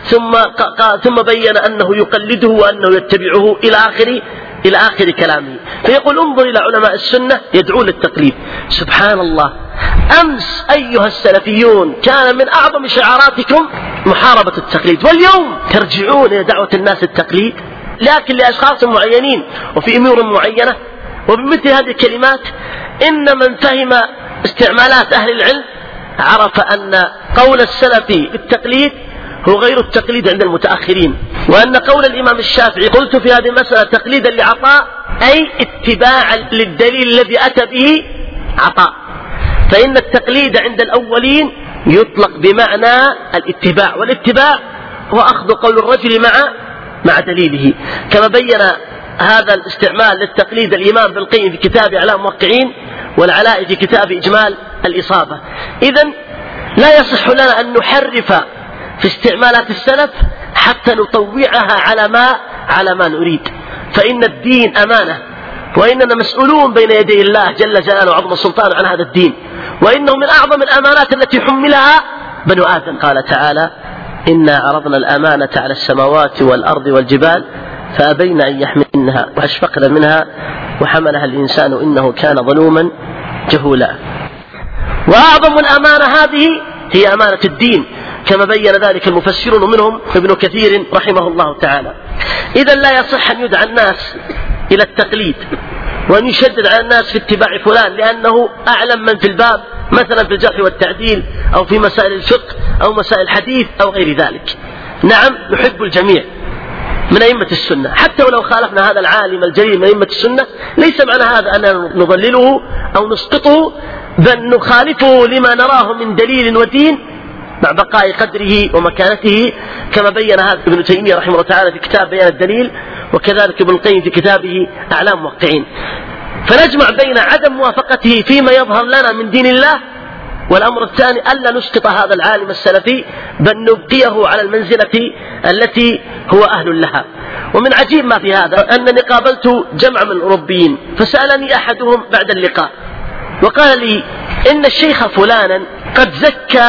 ثم بين أنه يقلده وأنه يتبعه إلى آخر كلامه. فيقول انظر إلى علماء السنة يدعون للتقليد. سبحان الله، أمس أيها السلفيون كان من أعظم شعاراتكم محاربة التقليد، واليوم ترجعون إلى دعوة الناس التقليد لكن لأشخاص معينين وفي أمور معينة. وبمثل هذه الكلمات إن من فهم استعمالات أهل العلم عرف أن قول السلفي بالتقليد هو غير التقليد عند المتأخرين، وأن قول الإمام الشافعي قلت في هذه المسألة تقليدا لعطاء أي اتباعا للدليل الذي أتى به عطاء، فإن التقليد عند الأولين يطلق بمعنى الاتباع، والاتباع هو أخذ قول الرجل مع دليله، كما بين هذا الاستعمال للتقليد الإمام ابن القيم في كتاب إعلام الموقعين والعلاء في كتاب إجمال الإصابة. إذن لا يصح لنا أن نحرف في استعمالات السلف حتى نطوعها على ما نريد، فإن الدين أمانة، وإننا مسؤولون بين يدي الله جل جلاله وعظم سلطانه عن هذا الدين، وإنه من أعظم الأمانات التي حملها بنو آدم. قال تعالى إنا عرضنا الأمانة على السماوات والأرض والجبال فأبين أن يحملنها وأشفقن منها وحملها الإنسان إنه كان ظلوما جهولا. وأعظم الأمانة هذه هي أمانة الدين كما بين ذلك المفسرون ومنهم ابن كثير رحمه الله تعالى. إذن لا يصح أن يدعى الناس إلى التقليد وأن يشدد على الناس في اتباع فلان لأنه أعلم من في الباب، مثلا في الجرح والتعديل أو في مسائل الفقه أو مسائل الحديث أو غير ذلك. نعم نحب الجميع من أئمة السنة حتى ولو خالفنا هذا العالم الجليل من أئمة السنة، ليس معنى هذا أن نضلله أو نسقطه، بل نخالفه لما نراه من دليل ودين مع بقاء قدره ومكانته، كما بين هذا ابن تيمية رحمه الله تعالى في كتاب بيان الدليل، وكذلك ابن القيم في كتابه أعلام الموقعين. فنجمع بين عدم موافقته فيما يظهر لنا من دين الله، والأمر الثاني ألا نسقط هذا العالم السلفي بل نبقيه على المنزلة التي هو أهل لها. ومن عجيب ما في هذا أنني قابلت جمع من الأوروبيين فسألني أحدهم بعد اللقاء وقال لي إن الشيخ فلانا قد زكى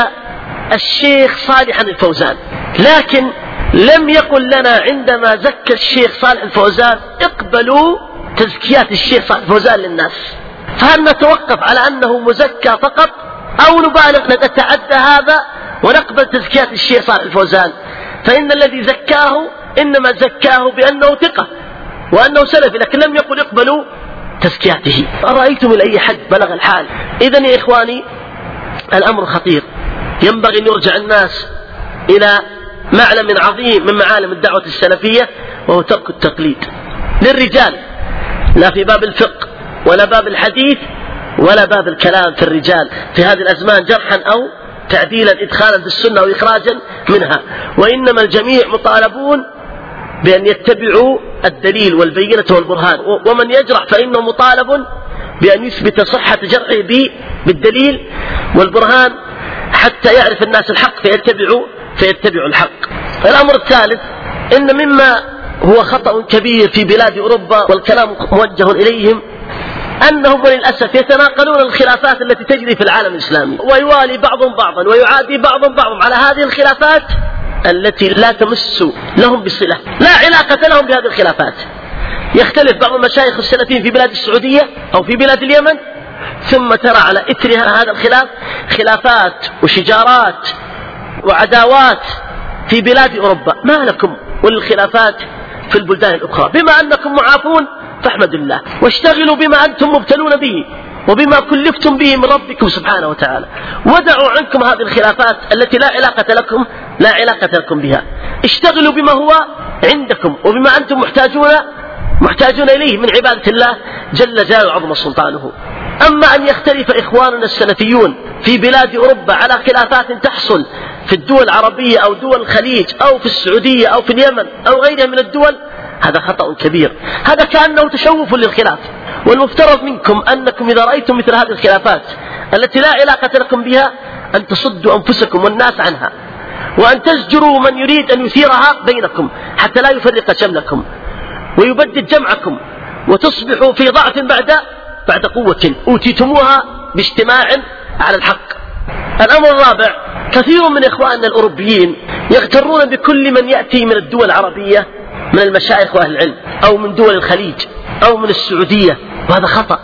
الشيخ صالح الفوزان، لكن لم يقل لنا عندما زكى الشيخ صالح الفوزان اقبلوا تزكيات الشيخ صالح الفوزان للناس، فهل نتوقف على أنه مزكى فقط أو نبالغ نتعدى هذا ونقبل تزكيات الشيخ صالح الفوزان؟ فإن الذي زكاه إنما زكاه بأنه ثقة وأنه سلفي، لكن لم يقل اقبلوا تزكياته. أرأيتم إلى أي حد بلغ الحال؟ إذن يا إخواني الأمر خطير، ينبغي أن يرجع الناس إلى معلم عظيم من معالم الدعوة السلفية وهو ترك التقليد للرجال، لا في باب الفقه ولا باب الحديث ولا باب الكلام في الرجال في هذه الأزمان جرحا أو تعديلا، إدخالا في السنة وإخراجا منها، وإنما الجميع مطالبون بأن يتبعوا الدليل والبينة والبرهان، ومن يجرح فإنه مطالب بأن يثبت صحة جرحه بالدليل والبرهان حتى يعرف الناس الحق فيتبعوا الحق. الأمر الثالث، إن مما هو خطأ كبير في بلاد أوروبا والكلام موجه إليهم أنهم للأسف يتناقلون الخلافات التي تجري في العالم الإسلامي، ويوالي بعضهم بعضا ويعادي بعضهم بعضا على هذه الخلافات التي لا تمس لهم بصلة، لا علاقة لهم بهذه الخلافات. يختلف بعض المشايخ السلفيين في بلاد السعودية أو في بلاد اليمن، ثم ترى على إثرها هذا الخلاف خلافات وشجارات وعداوات في بلاد أوروبا. ما لكم وللخلافات في البلدان الأخرى؟ بما أنكم معافون فاحمدوا الله، واشتغلوا بما أنتم مبتلون به وبما كلفتم به من ربكم سبحانه وتعالى، ودعوا عنكم هذه الخلافات التي لا علاقة لكم بها. اشتغلوا بما هو عندكم وبما أنتم محتاجون إليه من عبادة الله جل جلاله وعظم سلطانه. أما أن يختلف إخواننا السلفيون في بلاد أوروبا على خلافات تحصل في الدول العربية أو دول الخليج أو في السعودية أو في اليمن أو غيرها من الدول، هذا خطأ كبير، هذا كأنه تشوف للخلاف. والمفترض منكم أنكم إذا رأيتم مثل هذه الخلافات التي لا علاقة لكم بها أن تصدوا أنفسكم والناس عنها، وأن تزجروا من يريد أن يثيرها بينكم حتى لا يفرق شملكم ويبدد جمعكم وتصبحوا في ضعف بعد قوة أوتيتموها باجتماع على الحق. الأمر الرابع، كثير من إخواننا الأوروبيين يغترون بكل من يأتي من الدول العربية من المشايخ وأهل العلم أو من دول الخليج أو من السعودية، وهذا خطأ.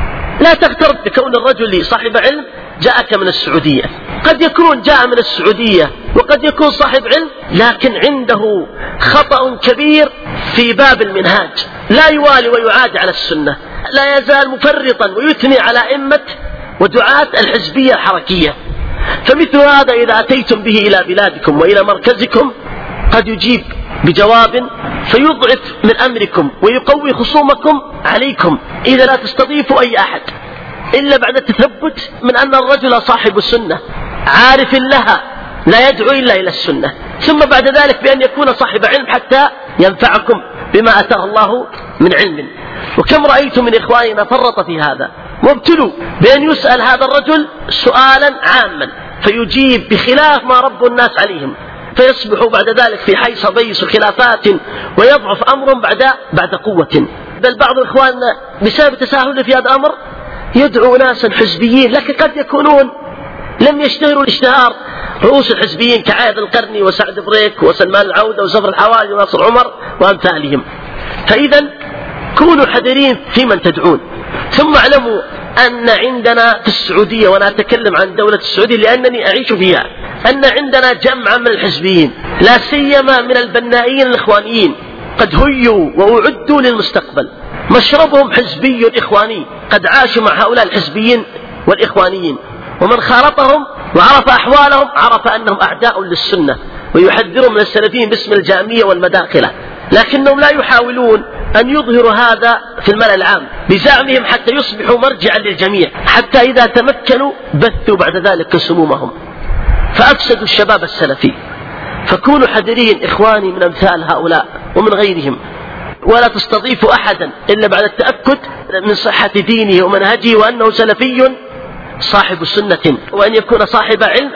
لا تغتر بكون الرجل صاحب علم جاءك من السعودية، قد يكون جاء من السعودية وقد يكون صاحب علم، لكن عنده خطأ كبير في باب المنهاج، لا يوالي ويعادي على السنة، لا يزال مفرطا ويثني على أئمة ودعاة الحزبية الحركية. فمثل هذا إذا أتيتم به إلى بلادكم وإلى مركزكم قد يجيب بجواب فيضعف من أمركم ويقوي خصومكم عليكم إذا لا تستضيفوا أي أحد إلا بعد التثبت من أن الرجل صاحب السنة عارف لها لا يدعو إلا إلى السنة، ثم بعد ذلك بأن يكون صاحب علم حتى ينفعكم بما أتاه الله من علم. وكم رأيت من إخواننا فرط في هذا، وابتلوا بأن يسأل هذا الرجل سؤالا عاما فيجيب بخلاف ما رب الناس عليهم، فيصبحوا بعد ذلك في حيص بيص خلافات ويضعف أمر بعد قوة. بل بعض إخواننا بسبب تساهل في هذا الأمر يدعو ناسا حزبيين، لكن قد يكونون لم يشتهروا الاشتهار رؤوس الحزبيين كعايد القرني وسعد بريك وسلمان العودة وزفر الحوالي وناصر عمر وأمثالهم. فإذا كونوا حذرين في من تدعون. ثم اعلموا أن عندنا في السعودية، وأنا أتكلم عن دولة السعودية لأنني أعيش فيها، أن عندنا جمعا من الحزبيين لا سيما من البنائيين الإخوانيين قد هيوا وأعدوا للمستقبل، مشربهم حزبي إخواني، قد عاشوا مع هؤلاء الحزبيين والإخوانيين، ومن خالطهم وعرف أحوالهم عرف أنهم أعداء للسنة ويحذرون من السلفيين باسم الجامية والمداخلة، لكنهم لا يحاولون أن يظهروا هذا في الملأ العام بزعمهم حتى يصبحوا مرجعا للجميع، حتى إذا تمكنوا بثوا بعد ذلك سمومهم فأفسدوا الشباب السلفي. فكونوا حذرين إخواني من أمثال هؤلاء ومن غيرهم، ولا تستضيفوا أحدا إلا بعد التأكد من صحة دينه ومنهجه وأنه سلفي صاحب سنة، وأن يكون صاحب علم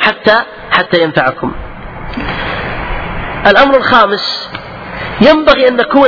حتى ينفعكم. الأمر الخامس، ينبغي أن نكون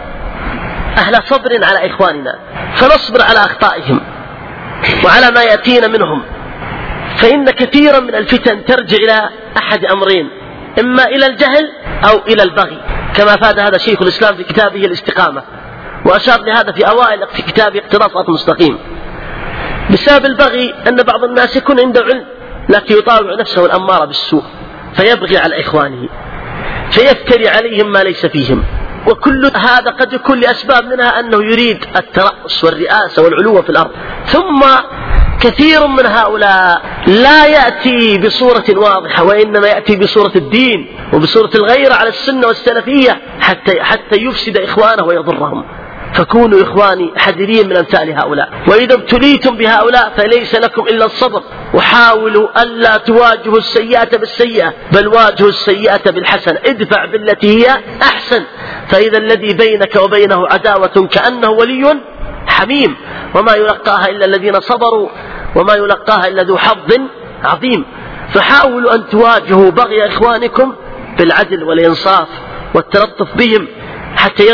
أهل صبر على إخواننا، فنصبر على أخطائهم وعلى ما يأتينا منهم، فإن كثيرا من الفتن ترجع إلى أحد أمرين، إما إلى الجهل أو إلى البغي، كما فاد هذا شيخ الإسلام في كتابه الاستقامة، وأشار لهذا في أوائل في كتابه اقتضاء الصراط المستقيم. بسبب البغي أن بعض الناس يكون عنده علم لكن يطاوع نفسه الأمارة بالسوء فيبغي على إخوانه فيفتري عليهم ما ليس فيهم، وكل هذا قد يكون لأسباب منها أنه يريد الترأس والرئاسة والعلو في الأرض. ثم كثير من هؤلاء لا يأتي بصورة واضحة، وإنما يأتي بصورة الدين وبصورة الغيرة على السنة والسلفية حتى يفسد إخوانه ويضرهم. فكونوا إخواني حذرين من أمثال هؤلاء. وإذا ابتليتم بهؤلاء فليس لكم إلا الصبر، وحاولوا ألا تواجهوا السيئة بالسيئة، بل واجهوا السيئة بالحسنة، ادفع بالتي هي أحسن، فإذا الذي بينك وبينه عداوة كأنه ولي حميم، وما يلقاها إلا الذين صبروا وما يلقاها إلا ذو حظ عظيم. فحاولوا أن تواجهوا بغي إخوانكم بالعدل والإنصاف والتلطف بهم حتى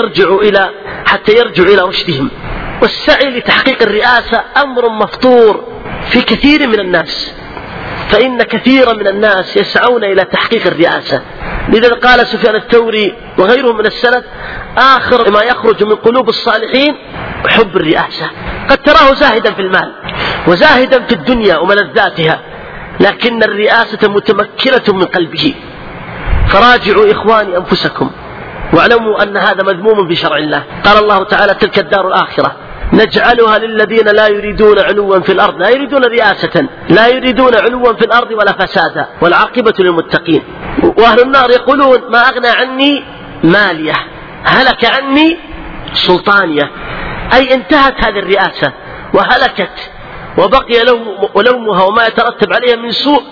يرجعوا إلى رشدهم. والسعي لتحقيق الرئاسة أمر مفطور في كثير من الناس، فإن كثيرا من الناس يسعون إلى تحقيق الرئاسة. لذا قال سفيان الثوري وغيره من السلف: آخر ما يخرج من قلوب الصالحين حب الرئاسة. قد تراه زاهدا في المال وزاهدا في الدنيا وملذاتها، لكن الرئاسة متمكنة من قلبه. فراجعوا إخواني أنفسكم واعلموا أن هذا مذموم بشرع الله. قال الله تعالى: تلك الدار الآخرة نجعلها للذين لا يريدون علوا في الأرض، لا يريدون رئاسة، لا يريدون علوا في الأرض ولا فسادا، والعاقبة للمتقين. وأهل النار يقولون: ما أغنى عني مالية، هلك عني سلطانية، أي انتهت هذه الرئاسة وهلكت، وبقي لومها وما يترتب عليها من سوء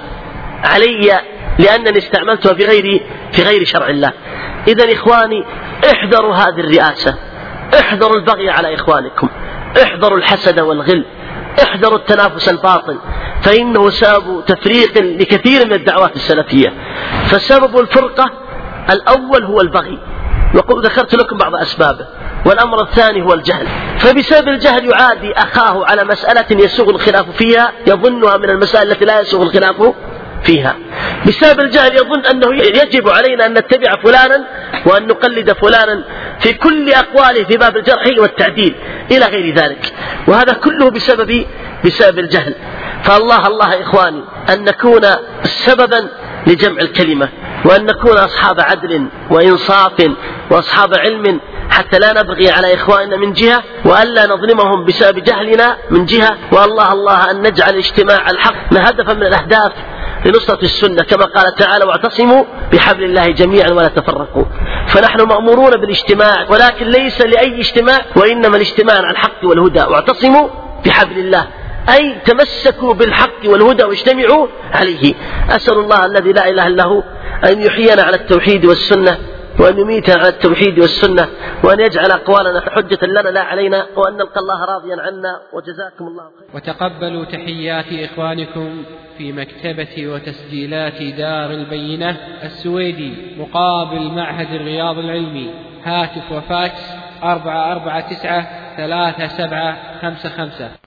علي لأنني استعملتها في غير شرع الله. إذن إخواني، احذروا هذه الرئاسة، احذروا البغي على إخوانكم، احذروا الحسد والغل، احذروا التنافس الباطل، فإنه سبب تفريق لكثير من الدعوات السلفية. فسبب الفرقة الأول هو البغي، وقد ذكرت لكم بعض أسبابه. والأمر الثاني هو الجهل، فبسبب الجهل يعادي أخاه على مسألة يسوغ الخلاف فيها، يظنها من المسائل التي لا يسوغ الخلاف فيها. بسبب الجهل يظن أنه يجب علينا أن نتبع فلانا وأن نقلد فلانا في كل أقواله في باب الجرح والتعديل إلى غير ذلك، وهذا كله بسبب الجهل. فالله إخواني أن نكون سببا لجمع الكلمة، وأن نكون أصحاب عدل وإنصاف وأصحاب علم، حتى لا نبغي على إخواننا من جهة، وألا نظلمهم بسبب جهلنا من جهة. والله أن نجعل اجتماع الحق هدفا من الأهداف لنصرة السنة، كما قال تعالى: واعتصموا بحبل الله جميعا ولا تفرقوا. فنحن مأمورون بالاجتماع، ولكن ليس لأي اجتماع، وإنما الاجتماع على الحق والهدى. واعتصموا بحبل الله أي تمسكوا بالحق والهدى واجتمعوا عليه. أسأل الله الذي لا إله إلا هو أن يحيينا على التوحيد والسنة، وأن يميتنا على التوحيد والسنة، وأن يجعل أقوالنا حجة لنا لا علينا، وأن نلقى الله راضيا عنا. وجزاكم الله خيرا. وتقبلوا تحيات إخوانكم في مكتبة وتسجيلات دار البينة السويدي مقابل معهد الرياض العلمي. هاتف وفاكس 449 3755.